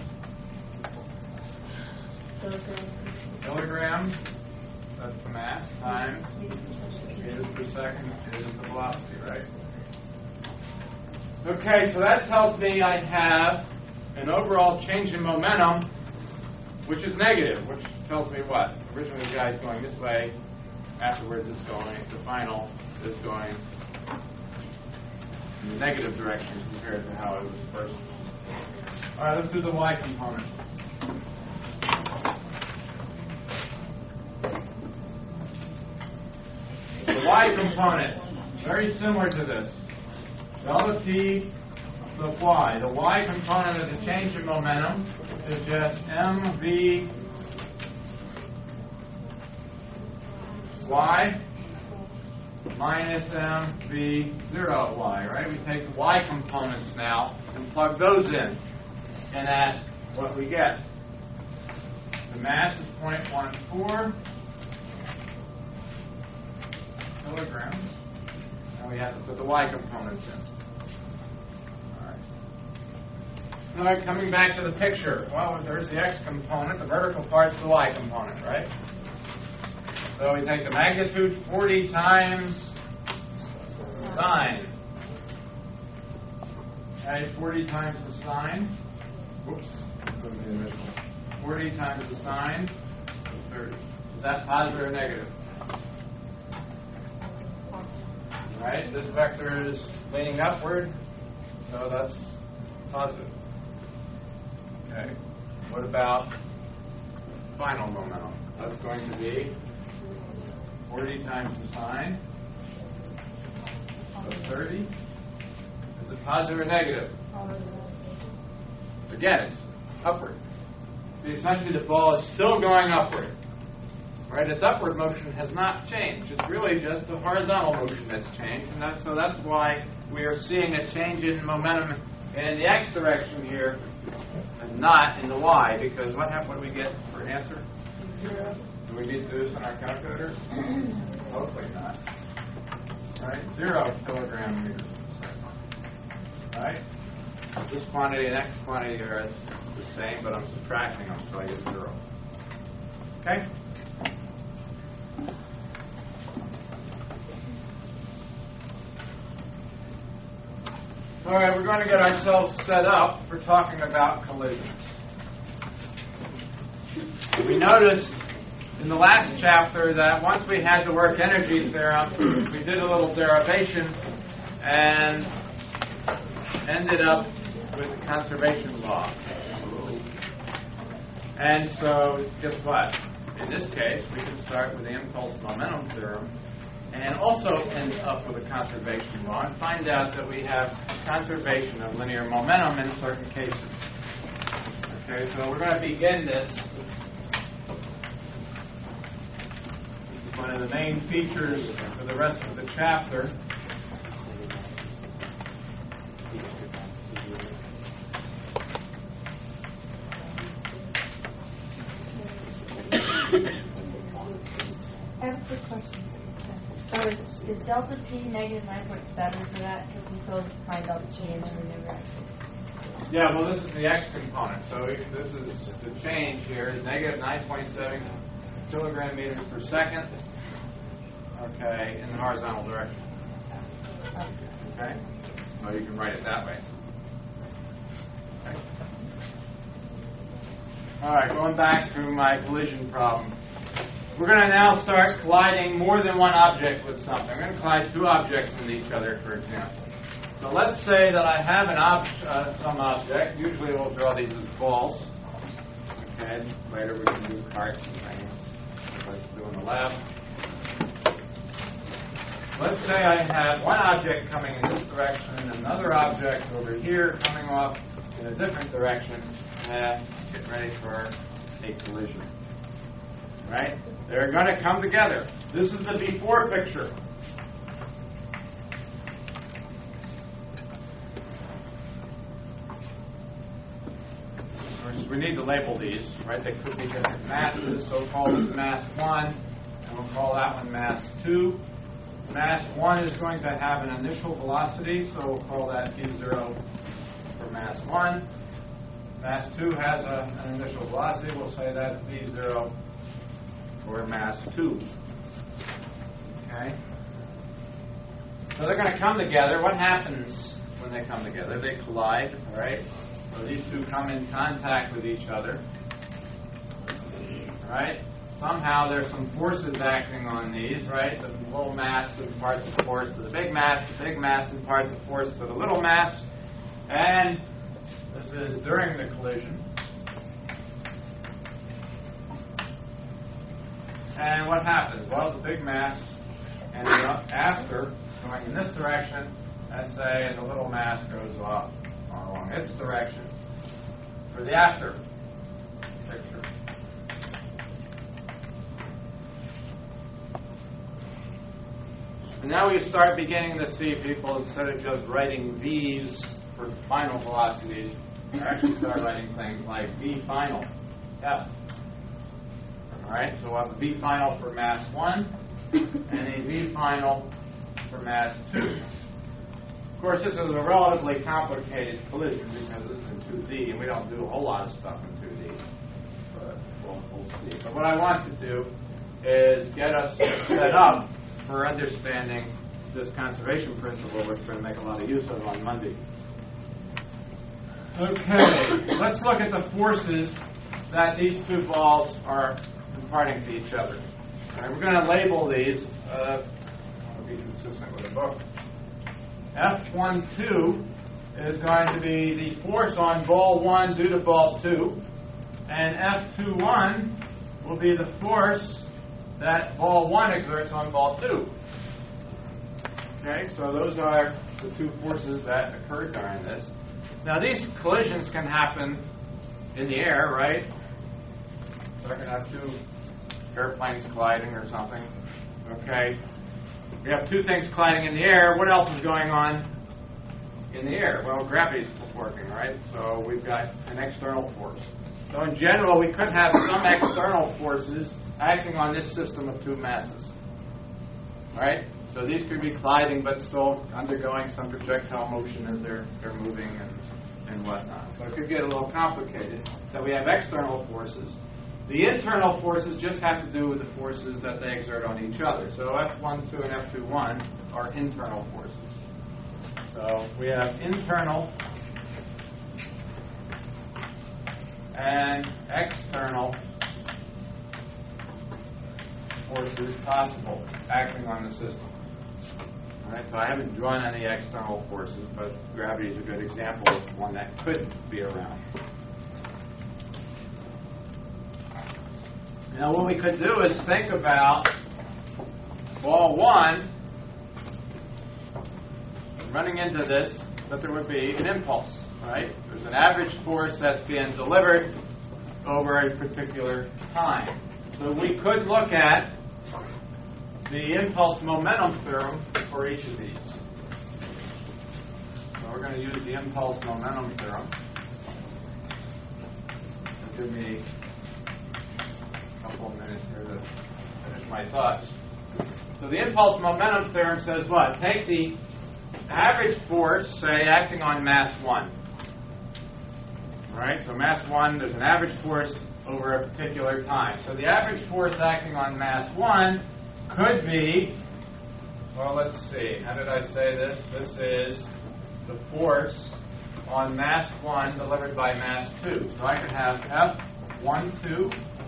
Kilograms. That's the mass times meters per second is the velocity, right? Okay, so that tells me I have an overall change in momentum, which is negative, which tells me what? Originally the guy's going this way, afterwards it's going, the final is going in the negative direction compared to how it was first. All right, let's do the y component. The y component, very similar to this. Delta t sub y. The y component of the change in momentum is just mv y minus mv zero y, right? We take the y components now and plug those in and ask what we get. The mass is zero point one four kilograms, and we have to put the y components in. All right. All right, coming back to the picture. Well, there's the x component. The vertical part's the y component, right? So we take the magnitude forty times sine. Okay, forty times the sine. Whoops. Go to the original. forty times the sine is thirty. Is that positive or negative? Right? This vector is leaning upward, so that's positive. Okay. What about final momentum? That's going to be forty times the sine of thirty. Is it positive or negative? Again, it's upward. So essentially, the ball is still going upward. Right? Its upward motion has not changed. It's really just the horizontal motion that's changed, and that's, so that's why we are seeing a change in momentum in the x direction here, and not in the y. Because what happened? What do we get for an answer? Zero. Do we need to do this on our calculator? Hopefully not. Right? Zero kilogram meters per second. Right? This quantity and x quantity are the same, but I'm subtracting them, so I get zero. Okay? All right, we're going to get ourselves set up for talking about collisions. We noticed in the last chapter that once we had the work energy theorem, we did a little derivation and ended up with the conservation law. And so, guess what? In this case, we can start with the impulse momentum theorem and also end up with a conservation law and find out that we have conservation of linear momentum in certain cases. Okay, so we're going to begin this. This is one of the main features for the rest of the chapter. I have a quick question. So is, is delta P negative nine point seven for that? Because we told us to find delta P and then we never actually. Yeah, well, this is the x component. So if this is the change here is negative nine point seven kilogram meters per second. Okay, in the horizontal direction. Okay, so you can write it that way. Okay. All right, going back to my collision problem. We're going to now start colliding more than one object with something. I'm going to collide two objects with each other, for example. So let's say that I have an ob uh, some object. Usually we'll draw these as balls. Okay, later we can do carts and things, like we do in the lab. Let's say I have one object coming in this direction and another object over here coming off in a different direction, and get ready for a collision. Right? They're going to come together. This is the before picture. We need to label these, right? They could be different masses, so we'll call this mass one, and we'll call that one mass two. Mass one is going to have an initial velocity, so we'll call that v zero for mass one. Mass two has a, an initial velocity, we'll say that's v zero for mass two. Okay? So they're going to come together. What happens when they come together? They collide, right? So these two come in contact with each other. Right? Somehow there's some forces acting on these, right? The little mass imparts the force to the big mass, the big mass imparts the force to the little mass, and this is during the collision. And what happens? Well, the big mass ended up after going in this direction, let's say, and the little mass goes off along its direction for the after picture. And now we start beginning to see people, instead of just writing V's for final velocities, actually start writing things like V final, F. All right, so we'll have a V final for mass one and a V final for mass two. Of course, this is a relatively complicated collision because it's in two D, and we don't do a whole lot of stuff in two D. But we'll, we'll see. But what I want to do is get us set up for understanding this conservation principle, which we're going to make a lot of use of on Monday. Okay, let's look at the forces that these two balls are imparting to each other. All right, we're going to label these. Uh, I'll be consistent with the book. F one two is going to be the force on ball one due to ball two, and F two one will be the force that ball one exerts on ball two. Okay, so those are the two forces that occurred during this. Now, these collisions can happen in the air, right? So I can have two airplanes colliding or something. Okay. We have two things colliding in the air. What else is going on in the air? Well, gravity's working, right? So we've got an external force. So in general, we could have some external forces acting on this system of two masses. Right? So these could be colliding but still undergoing some projectile motion as they're, they're moving and, and whatnot. So it could get a little complicated. So we have external forces. The internal forces just have to do with the forces that they exert on each other. So F one two and F two one are internal forces. So we have internal and external forces possible acting on the system. All right, so I haven't drawn any external forces, but gravity is a good example of one that could be around. Now, what we could do is think about ball one running into this, that there would be an impulse, right? There's an average force that's being delivered over a particular time. So we could look at the impulse momentum theorem for each of these. So we're going to use the impulse momentum theorem. It'll give me a couple of minutes my thoughts. So the impulse momentum theorem says what? Take the average force, say, acting on mass one. All right, so mass one, there's an average force over a particular time. So the average force acting on mass one could be, well, let's see, how did I say this? This is the force on mass one delivered by mass two. So I could have F one two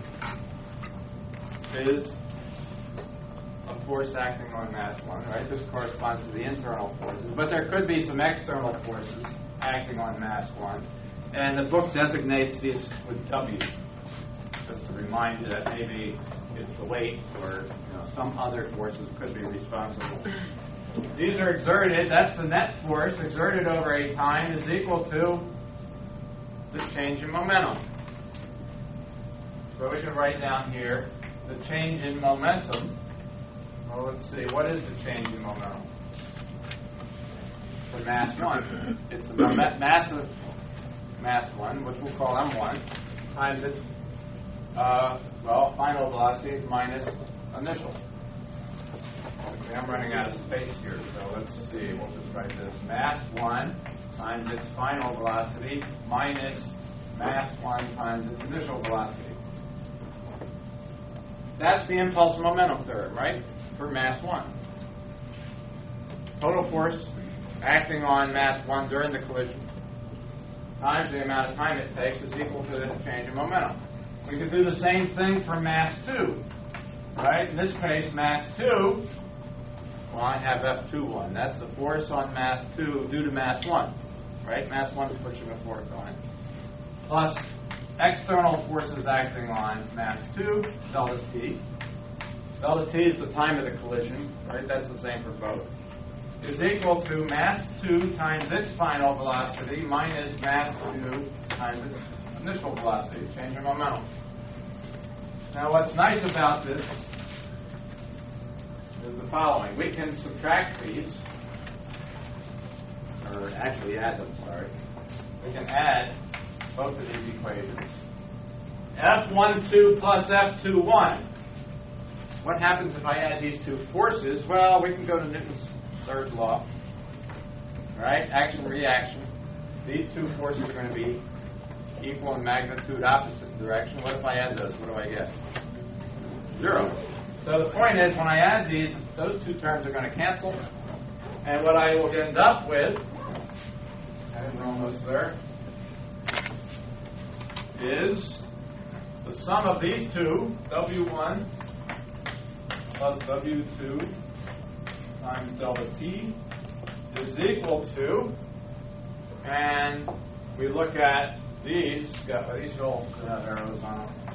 is a force acting on mass one, right? This corresponds to the internal forces. But there could be some external forces acting on mass one. And the book designates these with W, just to remind you that maybe it's the weight or you know, some other forces could be responsible. These are exerted, that's the net force, exerted over a time is equal to the change in momentum. So we can write down here the change in momentum. Well, let's see, what is the change in momentum? For mass one. It's the moment, mass of mass one, which we'll call M one, times its, uh, well, final velocity minus initial. Okay, I'm running out of space here, so let's see. We'll just write this. Mass one times its final velocity minus mass one times its initial velocity. That's the impulse momentum theorem, right? For mass one. Total force acting on mass one during the collision times the amount of time it takes is equal to the change in momentum. We could do the same thing for mass two, right? In this case, mass two, well, I have F two one. That's the force on mass two due to mass one, right? Mass one is pushing a force on it. Plus external forces acting on mass two, delta T. Delta T is the time of the collision, right? That's the same for both. Is equal to mass two times its final velocity minus mass two times its initial velocity, change in momentum. Now what's nice about this is the following. We can subtract these, or actually add them, sorry. We can add both of these equations. F one two plus F two one. What happens if I add these two forces? Well, we can go to Newton's third law, right? Action, reaction. These two forces are going to be equal in magnitude, opposite in direction. What if I add those? What do I get? Zero. So the point is, when I add these, those two terms are going to cancel. And what I will end up with, and we're almost there, is the sum of these two, W one plus W two times delta T is equal to, and we look at these, got these all have arrows on them.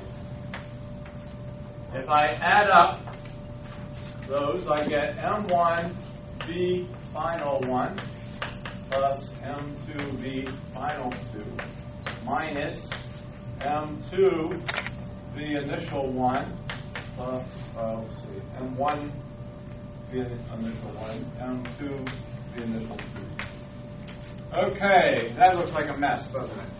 If I add up those, I get M one V final one plus M two V final two minus M two V initial one plus, uh, let's see, M one the initial one, M two, the initial two. Okay, that looks like a mess, doesn't it?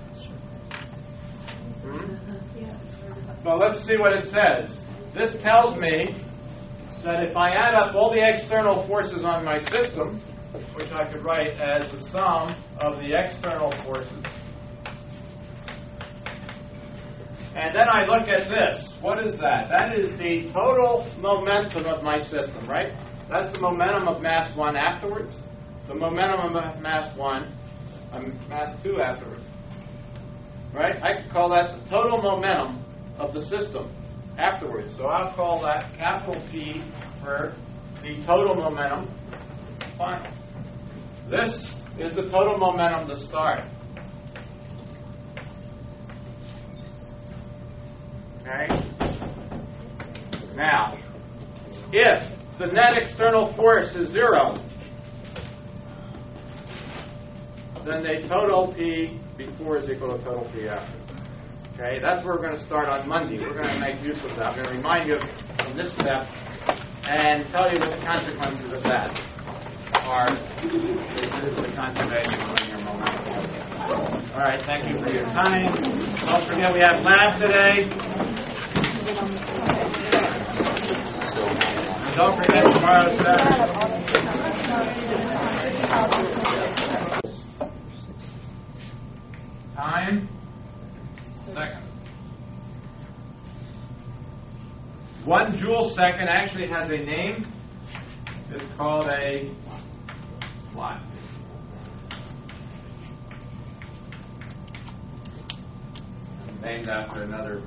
Hmm? Well, let's see what it says. This tells me that if I add up all the external forces on my system, which I could write as the sum of the external forces, and then I look at this. What is that? That is the total momentum of my system, right? That's the momentum of mass one afterwards. The momentum of mass one, um, mass two afterwards. Right? I could call that the total momentum of the system afterwards. So I'll call that capital P for the total momentum final. This is the total momentum to start. Okay? Now, if the net external force is zero, then the total P before is equal to total P after. Okay, that's where we're going to start on Monday. We're going to make use of that. I'm going to remind you of this step and tell you what the consequences of that are. This is the conservation of linear momentum. All right, thank you for your time. Don't forget we have lab today. So don't forget tomorrow Saturday. Time, second. One joule second actually has a name. It's called a watt. Named after another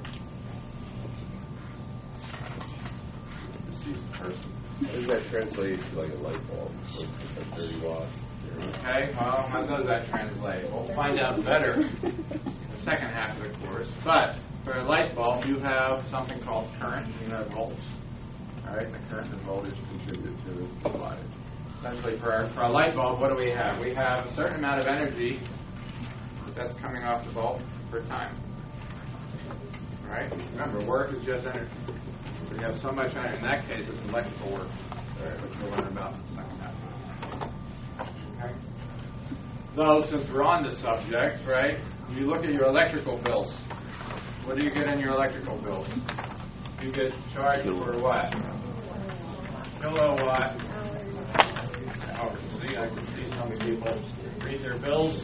deceased person. How does that translate to like a light bulb? So it's like thirty watts. Okay, well, how does that translate? We'll find out better in the second half of the course. But for a light bulb, you have something called current, and you have volts. All right, the current and voltage contribute to the voltage. Essentially, for, our, for a light bulb, what do we have? We have a certain amount of energy that's coming off the bulb for time. All right? Remember, work is just energy. We have so much energy. In that case, it's electrical work, all right, which we'll learn about in the second half. Okay? Though, since we're on this subject, right, you look at your electrical bills. What do you get in your electrical bills? You get charged for what? Kilowatt hours. See, I can see some people read their bills.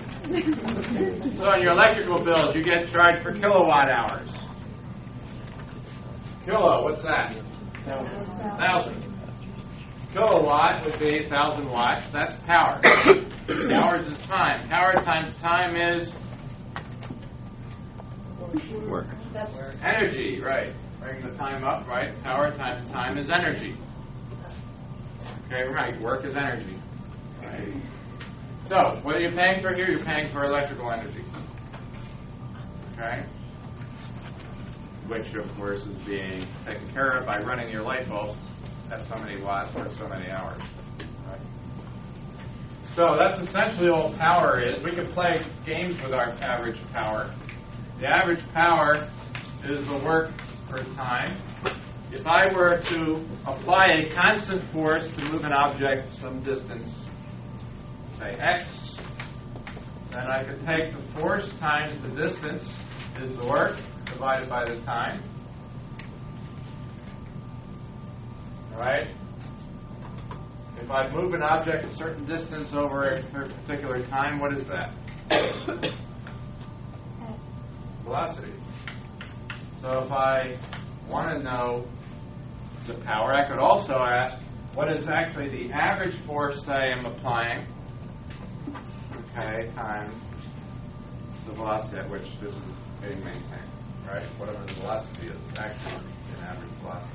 So in your electrical bills, you get charged for kilowatt hours. Kilo, what's that? Thousand. Kilowatt would be a thousand watts. That's power. Hours is time. Power times time is Work. energy, right? Bring the time up, right? Power times time is energy. Okay, right. Work is energy. Right. So, what are you paying for here? You're paying for electrical energy. Okay? Which, of course, is being taken care of by running your light bulbs at so many watts for so many hours. Right? So, that's essentially all power is. We can play games with our average power. The average power is the work per time. If I were to apply a constant force to move an object some distance, say x, then I could take the force times the distance is the work divided by the time. All right? If I move an object a certain distance over a particular time, what is that? Velocity. So if I want to know the power, I could also ask, what is actually the average force that I am applying, okay, times the velocity at which this is being maintained, right? Whatever the velocity is, actually an average velocity.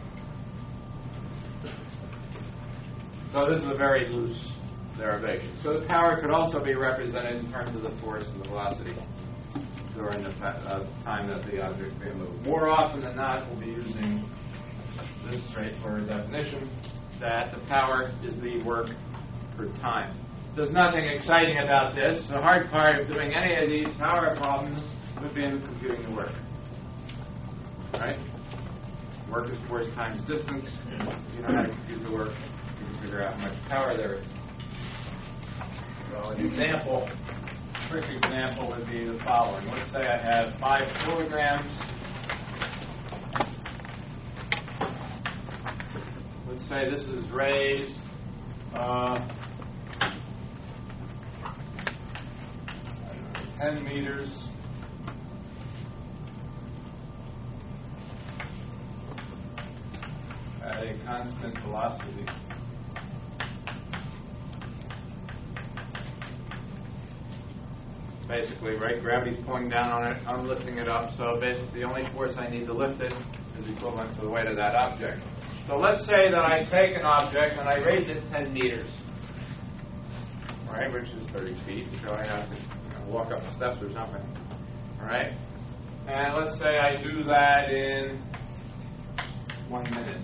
So this is a very loose derivation. So the power could also be represented in terms of the force and the velocity during the uh, time that the object is being moved. More often than not, we'll be using this straightforward definition that the power is the work per time. There's nothing exciting about this. The hard part of doing any of these power problems would be in computing the work. Right? Work is force times distance. If you know how to compute the work, you can figure out how much power there is. So an example, a quick example would be the following. Let's say I have five kilograms. Let's say this is raised uh, ten meters. At a constant velocity. Basically, right, gravity's pulling down on it, I'm lifting it up, so basically the only force I need to lift it is equivalent to the weight of that object. So let's say that I take an object and I raise it ten meters, right, which is thirty feet, so I have to you know, walk up the steps or something, all right? And let's say I do that in one minute.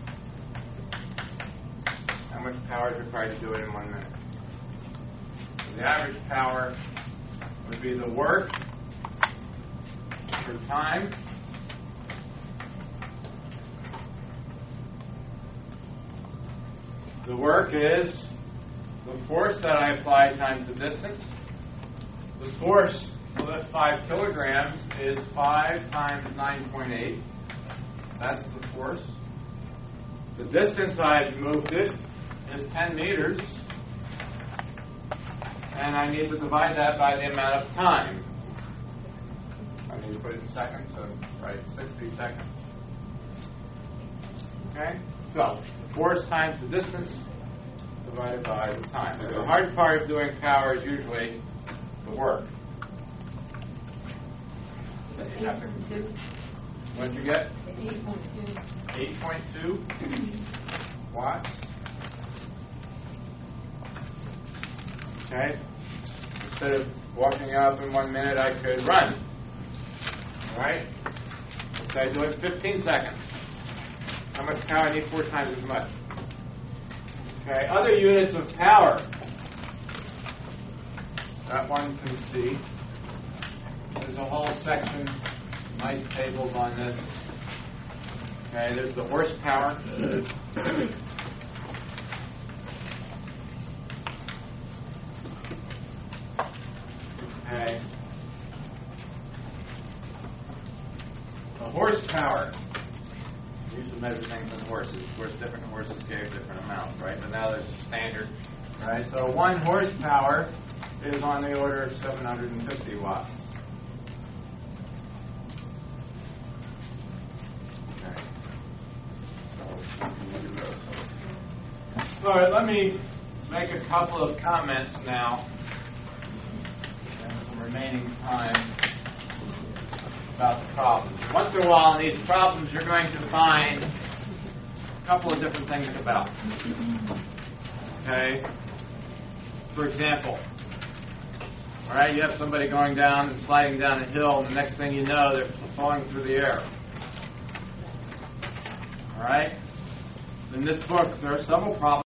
How much power is required to do it in one minute? The average power would be the work per time the work is the force that I apply times the distance. The force for that five kilograms is five times nine point eight. That's the force. The distance I've moved it is ten meters, and I need to divide that by the amount of time. I need to put it in seconds, so write sixty seconds. Okay? So, the force times the distance divided by the time. So the hard part of doing power is usually the work. You have to- What did you get? Eight point two. eight point two watts. Okay? Instead of walking up in one minute, I could run. All right? So I do it in fifteen seconds. How much power? I need four times as much. Okay, other units of power. That one can see. There's a whole section, nice tables on this. Okay, there's the horsepower. Okay. The horsepower. We used to measure things in horses. Of course, different horses gave different amounts, right? But now there's a standard, right? So one horsepower is on the order of seven hundred fifty watts. Okay. So, all right, let me make a couple of comments now, and some remaining time, about the problems. Once in a while in these problems you're going to find a couple of different things about. Okay? For example, all right, you have somebody going down and sliding down a hill, and the next thing you know, they're falling through the air. All right? In this book, there are several problems